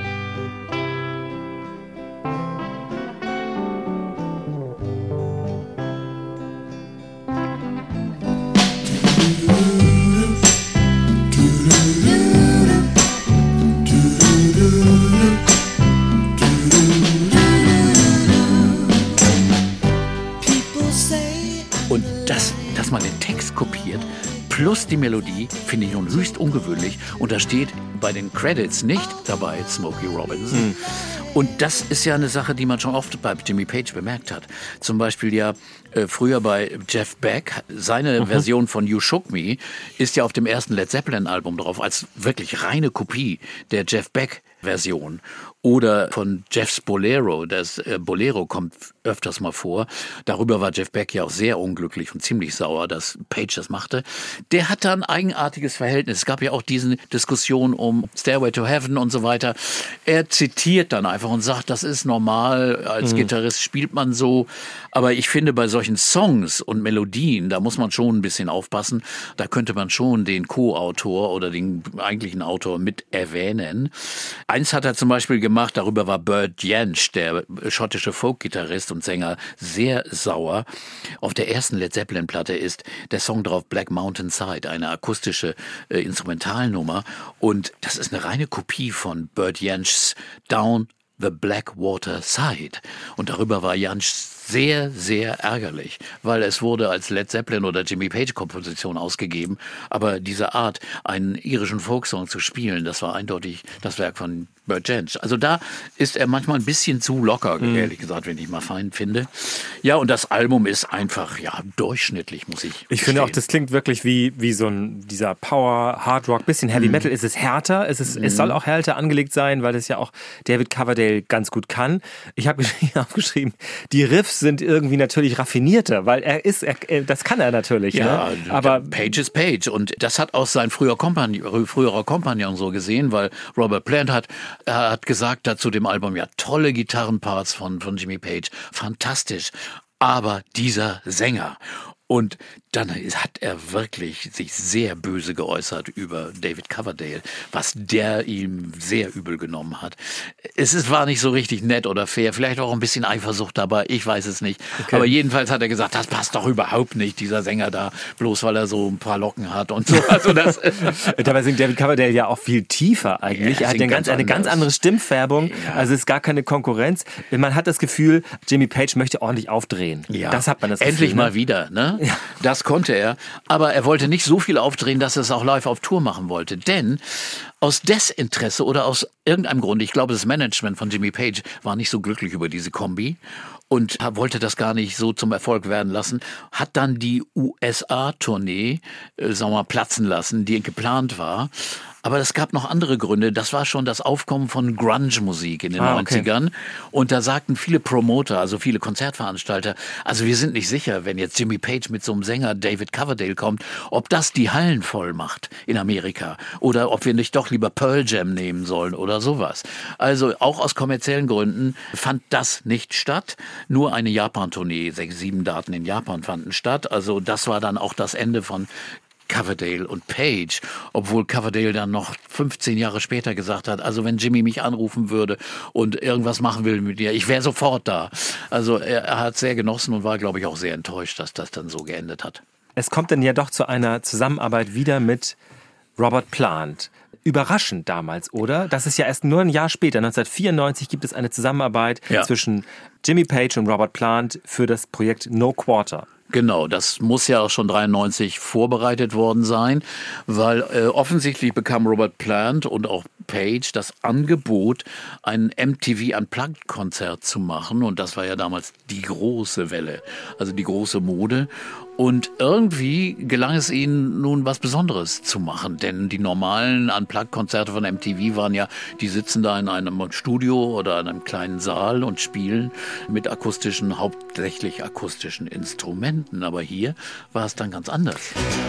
Und das, dass man den Text kopiert, plus die Melodie, finde ich nun höchst ungewöhnlich. Und da steht bei den Credits nicht dabei Smokey Robinson. Mhm. Und das ist ja eine Sache, die man schon oft bei Jimmy Page bemerkt hat. Zum Beispiel ja äh, früher bei Jeff Beck. Seine mhm. Version von You Shook Me ist ja auf dem ersten Led Zeppelin-Album drauf, als wirklich reine Kopie der Jeff Beck-Version. Oder von Jeff's Bolero, das äh, Bolero kommt öfters mal vor. Darüber war Jeff Beck ja auch sehr unglücklich und ziemlich sauer, dass Page das machte. Der hat da ein eigenartiges Verhältnis. Es gab ja auch diese Diskussion um Stairway to Heaven und so weiter. Er zitiert dann einfach und sagt, das ist normal, als mhm. Gitarrist spielt man so. Aber ich finde, bei solchen Songs und Melodien, da muss man schon ein bisschen aufpassen. Da könnte man schon den Co-Autor oder den eigentlichen Autor mit erwähnen. Eins hat er zum Beispiel gemacht, Gemacht. Darüber war Bert Jansch, der schottische Folk-Gitarrist und Sänger, sehr sauer. Auf der ersten Led Zeppelin-Platte ist der Song drauf Black Mountain Side, eine akustische äh, Instrumentalnummer. Und das ist eine reine Kopie von Bert Janschs Down the Blackwater Side. Und darüber war Jansch sehr, sehr ärgerlich, weil es wurde als Led Zeppelin oder Jimmy Page Komposition ausgegeben. Aber diese Art, einen irischen Folksong zu spielen, das war eindeutig das Werk von Bert Jansch. Also da ist er manchmal ein bisschen zu locker, mhm. ehrlich gesagt, wenn ich mal fein finde. Ja, und das Album ist einfach, ja, durchschnittlich, muss ich Ich gestehen. finde auch, das klingt wirklich wie, wie so ein, dieser Power, Hard Rock, bisschen Heavy mhm. Metal. Es ist härter, es, ist, mhm. es soll auch härter angelegt sein, weil es ja auch David Coverdale ganz gut kann. Ich habe aufgeschrieben, die Riffs sind irgendwie natürlich raffinierter, weil er ist, er, das kann er natürlich. Ja, ne? Aber Page ist Page und das hat auch sein früher Kompagnon, früherer Kompagnon so gesehen, weil Robert Plant hat, er hat gesagt dazu dem Album, ja, tolle Gitarrenparts von, von Jimmy Page, fantastisch, aber dieser Sänger. Und dann hat er wirklich sich sehr böse geäußert über David Coverdale, was der ihm sehr übel genommen hat. Es ist, war nicht so richtig nett oder fair, vielleicht auch ein bisschen Eifersucht dabei, ich weiß es nicht. Okay. Aber jedenfalls hat er gesagt, das passt doch überhaupt nicht, dieser Sänger da, bloß weil er so ein paar Locken hat und so. Also das Dabei singt David Coverdale ja auch viel tiefer eigentlich. Ja, er hat ja ganz, eine ganz andere Stimmfärbung, ja. Also es ist gar keine Konkurrenz. Man hat das Gefühl, Jimmy Page möchte ordentlich aufdrehen. Ja. Das hat man das Gefühl. Endlich ne? mal wieder, ne? Ja. Das konnte er, aber er wollte nicht so viel aufdrehen, dass er es auch live auf Tour machen wollte. Denn aus Desinteresse oder aus irgendeinem Grund, ich glaube, das Management von Jimmy Page war nicht so glücklich über diese Kombi und wollte das gar nicht so zum Erfolg werden lassen, hat dann die U S A-Tournee, äh, sagen wir mal, platzen lassen, die geplant war. Aber es gab noch andere Gründe. Das war schon das Aufkommen von Grunge-Musik in den ah, okay. neunzigern. Und da sagten viele Promoter, also viele Konzertveranstalter, also wir sind nicht sicher, wenn jetzt Jimmy Page mit so einem Sänger David Coverdale kommt, ob das die Hallen voll macht in Amerika. Oder ob wir nicht doch lieber Pearl Jam nehmen sollen oder sowas. Also auch aus kommerziellen Gründen fand das nicht statt. Nur eine Japan-Tournee, sechs, sieben Daten in Japan fanden statt. Also das war dann auch das Ende von Coverdale und Page, obwohl Coverdale dann noch fünfzehn Jahre später gesagt hat, also wenn Jimmy mich anrufen würde und irgendwas machen will mit dir, ich wäre sofort da. Also er, er hat sehr genossen und war, glaube ich, auch sehr enttäuscht, dass das dann so geendet hat. Es kommt dann ja doch zu einer Zusammenarbeit wieder mit Robert Plant. Überraschend damals, oder? Das ist ja erst nur ein Jahr später, neunzehnhundertvierundneunzig, gibt es eine Zusammenarbeit ja. zwischen Jimmy Page und Robert Plant für das Projekt No Quarter. Genau, das muss ja auch schon dreiundneunzig vorbereitet worden sein, weil äh, offensichtlich bekam Robert Plant und auch Page das Angebot, ein M T V Unplugged-Konzert zu machen und das war ja damals die große Welle, also die große Mode Und irgendwie gelang es ihnen nun was Besonderes zu machen, denn die normalen Unplugged-Konzerte von M T V waren ja, die sitzen da in einem Studio oder in einem kleinen Saal und spielen mit akustischen, hauptsächlich akustischen Instrumenten. Aber hier war es dann ganz anders.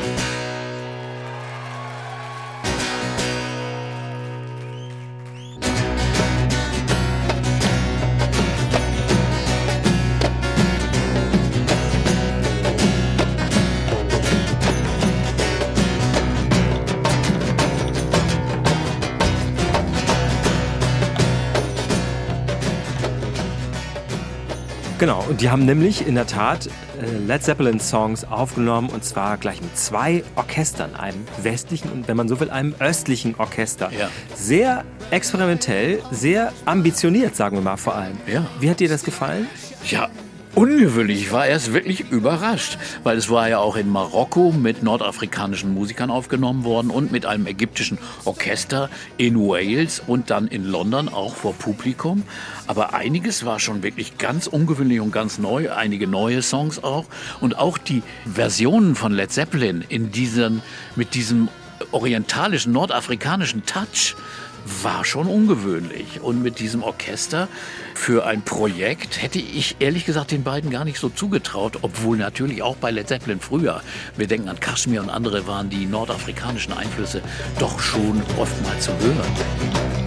Genau, und die haben nämlich in der Tat äh, Led Zeppelin Songs aufgenommen und zwar gleich mit zwei Orchestern, einem westlichen und, wenn man so will, einem östlichen Orchester. Ja. Sehr experimentell, sehr ambitioniert, sagen wir mal vor allem. Ja. Wie hat dir das gefallen? Ja, ungewöhnlich. Ich war erst wirklich überrascht, weil es war ja auch in Marokko mit nordafrikanischen Musikern aufgenommen worden und mit einem ägyptischen Orchester in Wales und dann in London auch vor Publikum. Aber einiges war schon wirklich ganz ungewöhnlich und ganz neu, einige neue Songs auch. Und auch die Versionen von Led Zeppelin in diesen, mit diesem orientalischen, nordafrikanischen Touch war schon ungewöhnlich. Und mit diesem Orchester für ein Projekt hätte ich ehrlich gesagt den beiden gar nicht so zugetraut, obwohl natürlich auch bei Led Zeppelin früher, wir denken an Kashmir und andere, waren die nordafrikanischen Einflüsse doch schon oftmals zu hören.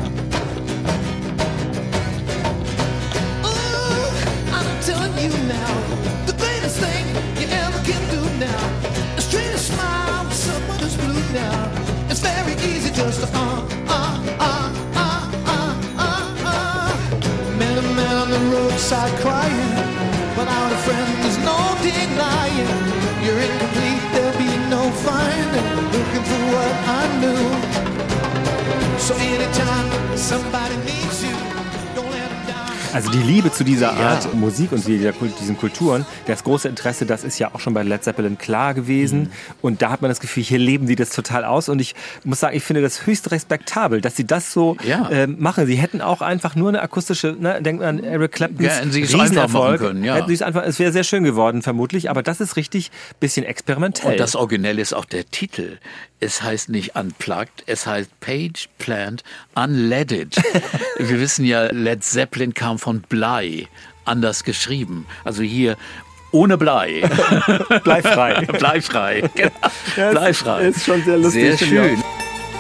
Roadside crying, without a friend there's no denying. You're incomplete, there'll be no finding. Looking for what I knew. So anytime somebody needs you, don't let them down. Also die Liebe zu dieser Art Ja. Musik und dieser, diesen Kulturen, das große Interesse, das ist ja auch schon bei Led Zeppelin klar gewesen. Mhm. Und da hat man das Gefühl, hier leben die das total aus. Und ich muss sagen, ich finde das höchst respektabel, dass sie das so Ja. äh, machen. Sie hätten auch einfach nur eine akustische, ne, denkt man an Eric Claptons Ja, hätten sie es einfach Riesenerfolg. machen können, ja. Hätten sie es einfach, es wäre sehr schön geworden vermutlich, aber das ist richtig bisschen experimentell. Und das Originelle ist auch der Titel. Es heißt nicht Unplugged, es heißt Page Plant Unleaded. Wir wissen ja, Led Zeppelin kam von Blei, anders geschrieben. Also hier ohne Blei. Bleifrei. Bleifrei. Genau. Ja, Bleifrei. ist schon sehr lustig. Sehr finde ich schön. auch.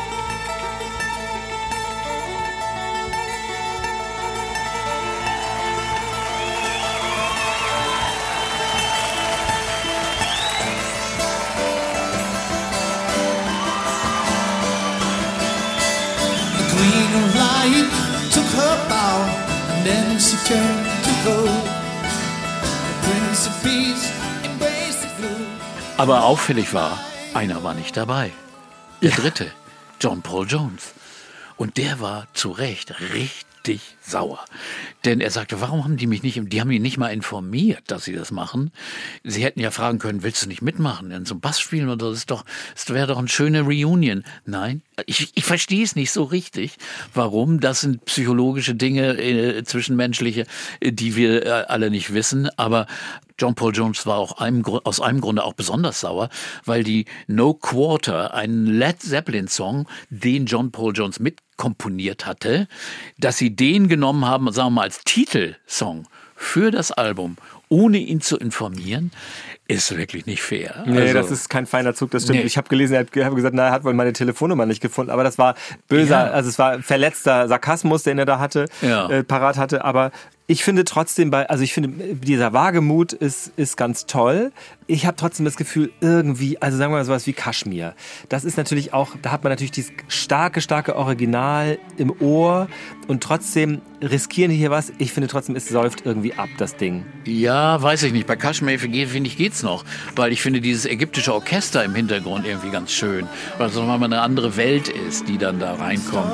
Queen of Light took her bow, and then she turned to gold. The Prince of Peace embraced the blue. Aber auffällig war, einer war nicht dabei. Der dritte, John Paul Jones. Und der war zu Recht richtig sauer. Denn er sagte, warum haben die mich nicht, die haben ihn nicht mal informiert, dass sie das machen. Sie hätten ja fragen können, willst du nicht mitmachen? In so einem Bass spielen oder das ist doch, das wäre doch eine schöne Reunion. Nein, ich, ich verstehe es nicht so richtig. Warum? Das sind psychologische Dinge, äh, zwischenmenschliche, äh, die wir äh, alle nicht wissen. Aber John Paul Jones war auch einem, aus einem Grunde auch besonders sauer, weil die No Quarter, ein Led Zeppelin-Song, den John Paul Jones mitkomponiert hatte, dass sie den genommen haben, sagen wir mal, als Titelsong für das Album, ohne ihn zu informieren, ist wirklich nicht fair. Nee, also, das ist kein feiner Zug, das stimmt. Nee. Ich habe gelesen, er hat hab gesagt, na, er hat wohl meine Telefonnummer nicht gefunden, aber das war böser, Ja. also es war verletzter Sarkasmus, den er da hatte, Ja. äh, parat hatte, aber ich finde trotzdem bei, also ich finde, dieser Wagemut ist, ist ganz toll. Ich habe trotzdem das Gefühl, irgendwie, also sagen wir mal sowas wie Kashmir. Das ist natürlich auch, da hat man natürlich dieses starke, starke Original im Ohr und trotzdem riskieren die hier was. Ich finde trotzdem, es säuft irgendwie ab, das Ding. Ja, weiß ich nicht. Bei Kashmir, finde ich, geht's noch. Weil ich finde dieses ägyptische Orchester im Hintergrund irgendwie ganz schön. Weil es nochmal eine andere Welt ist, die dann da reinkommt.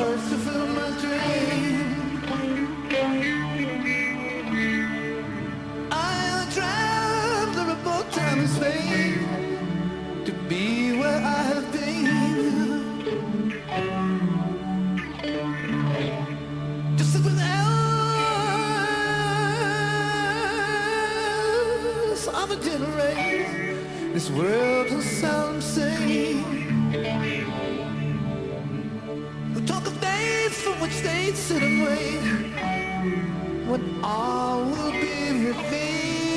I traveled the remote time and space to be where I have been. Just as with else of a generation. this world will seldom see. We talk of days for which they sit and wait, when all will be revealed.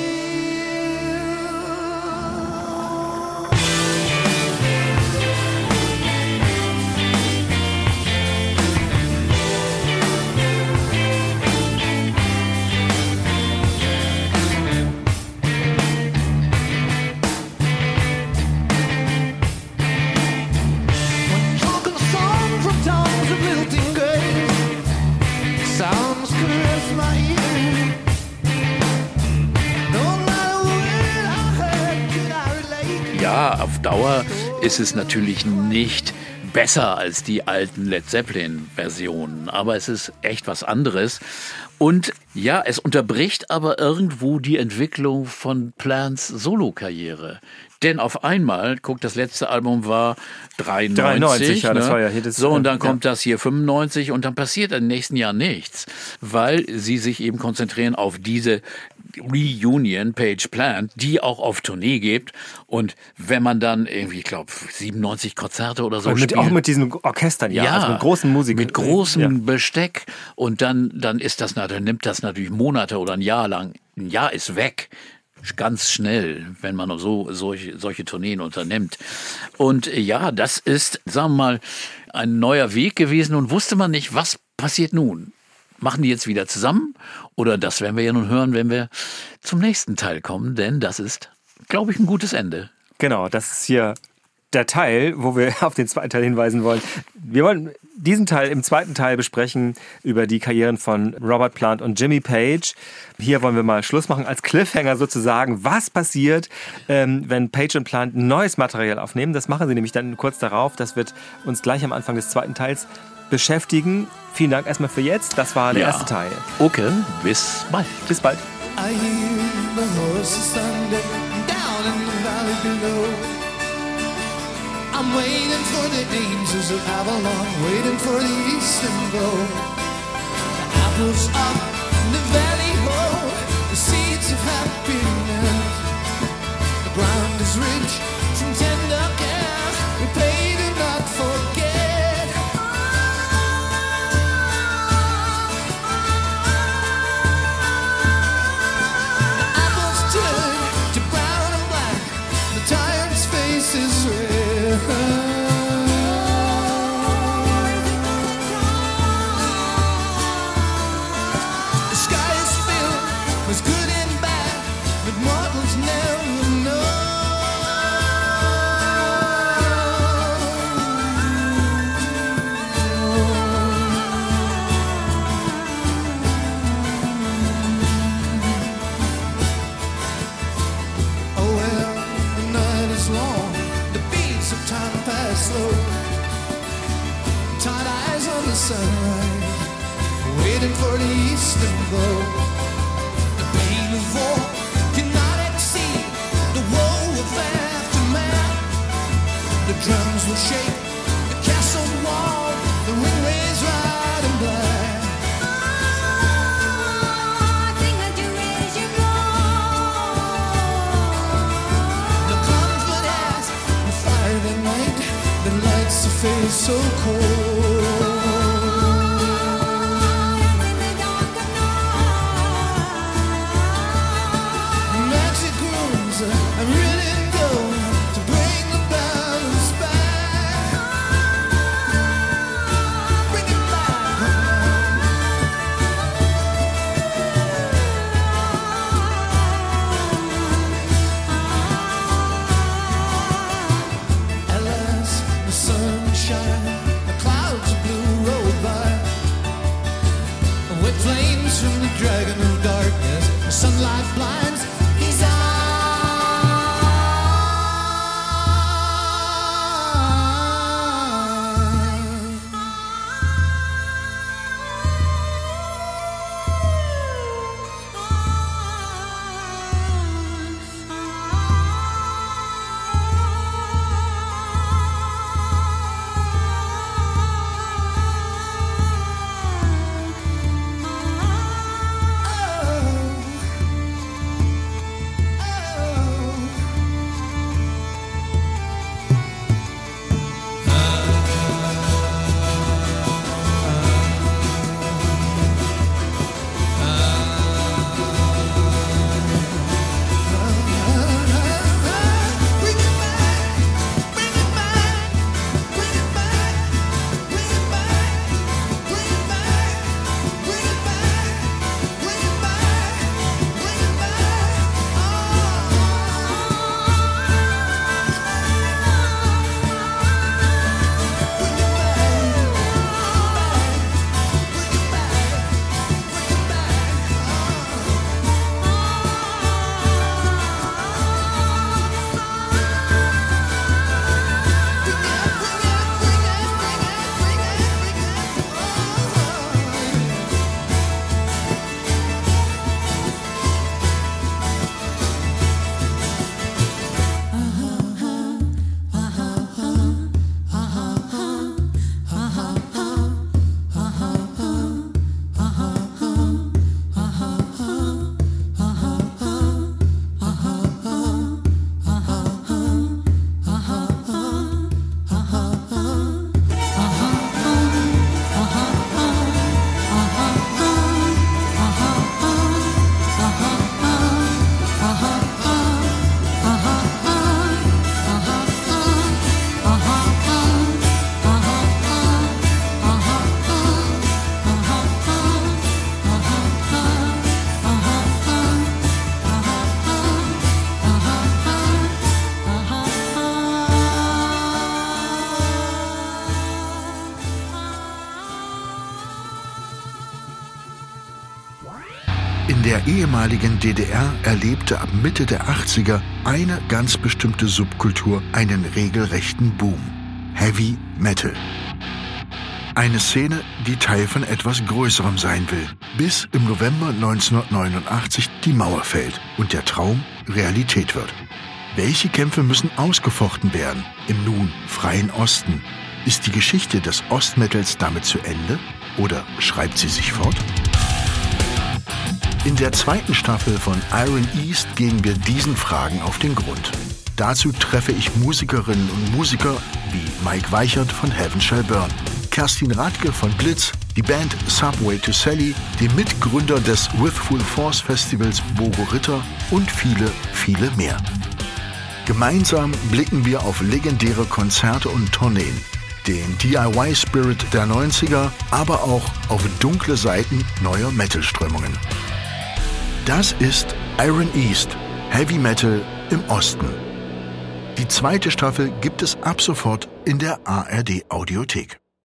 Ja, auf Dauer ist es natürlich nicht besser als die alten Led Zeppelin-Versionen, aber es ist echt was anderes. Und ja, es unterbricht aber irgendwo die Entwicklung von Plants Solo-Karriere. Denn auf einmal, guck, das letzte Album war dreiundneunzig. dreiundneunzig, ja, ne? das war ja hier das, So, und dann ja. kommt das hier fünfundneunzig und dann passiert im nächsten Jahr nichts, weil sie sich eben konzentrieren auf diese Reunion, Page Plant, die auch auf Tournee gibt. Und wenn man dann irgendwie, ich glaube, siebenundneunzig Konzerte oder so Und mit, spielt. auch mit diesen Orchestern, ja, also mit großen Musikern. Mit großem ja. Besteck. Und dann, dann ist das, dann nimmt das natürlich Monate oder ein Jahr lang. Ein Jahr ist weg. Ganz schnell, wenn man so solche, solche Tourneen unternimmt. Und ja, das ist, sagen wir mal, ein neuer Weg gewesen und wusste man nicht, was passiert nun. Machen die jetzt wieder zusammen? Oder das werden wir ja nun hören, wenn wir zum nächsten Teil kommen, denn das ist, glaube ich, ein gutes Ende. Genau, das ist hier der Teil, wo wir auf den zweiten Teil hinweisen wollen. Wir wollen diesen Teil im zweiten Teil besprechen über die Karrieren von Robert Plant und Jimmy Page. Hier wollen wir mal Schluss machen als Cliffhanger sozusagen. Was passiert, ähm, wenn Page und Plant neues Material aufnehmen? Das machen sie nämlich dann kurz darauf. Das wird uns gleich am Anfang des zweiten Teils beschäftigen. Vielen Dank erstmal für jetzt. Das war der Ja. erste Teil. Okay, bis bald. Bis bald. I hear the horses thunder down in the valley below. I'm waiting for the angels of Avalon, waiting for the eastern glow. The apples up in the valley hold the seeds of happiness. The ground is rich from tender care. We pray to not forget. The apples turn to brown and black. The tired's face is red. The sky is filled with good and bad, but mortals never know. Oh well, the night is long, the beats of time pass slow. Tired eyes on the sunrise, waiting for the eastern glow. The pain of war cannot exceed the woe of aftermath. The drums will shake, the castle wall, the ring rays red and black. The comfort has the fire that night that lights the face so cold. Magic rooms are really known to bring the balance back. Bring it back. At last, the sun shines, the clouds of blue roll by. With flames from the dragon of darkness, the sunlight blinds his eyes. Oh. In der ehemaligen D D R erlebte ab Mitte der achtziger eine ganz bestimmte Subkultur einen regelrechten Boom: Heavy Metal. Eine Szene, die Teil von etwas Größerem sein will, bis im November neunzehnhundertneunundachtzig die Mauer fällt und der Traum Realität wird. Welche Kämpfe müssen ausgefochten werden im nun freien Osten? Ist die Geschichte des Ostmetals damit zu Ende oder schreibt sie sich fort? In der zweiten Staffel von Iron East gehen wir diesen Fragen auf den Grund. Dazu treffe ich Musikerinnen und Musiker wie Mike Weichert von Heaven Shall Burn, Kerstin Radke von Blitz, die Band Subway to Sally, den Mitgründer des With Full Force Festivals Bogo Ritter und viele, viele mehr. Gemeinsam blicken wir auf legendäre Konzerte und Tourneen, den D I Y-Spirit der neunziger, aber auch auf dunkle Seiten neuer Metal-Strömungen. Das ist Iron East, Heavy Metal im Osten. Die zweite Staffel gibt es ab sofort in der A R D Audiothek.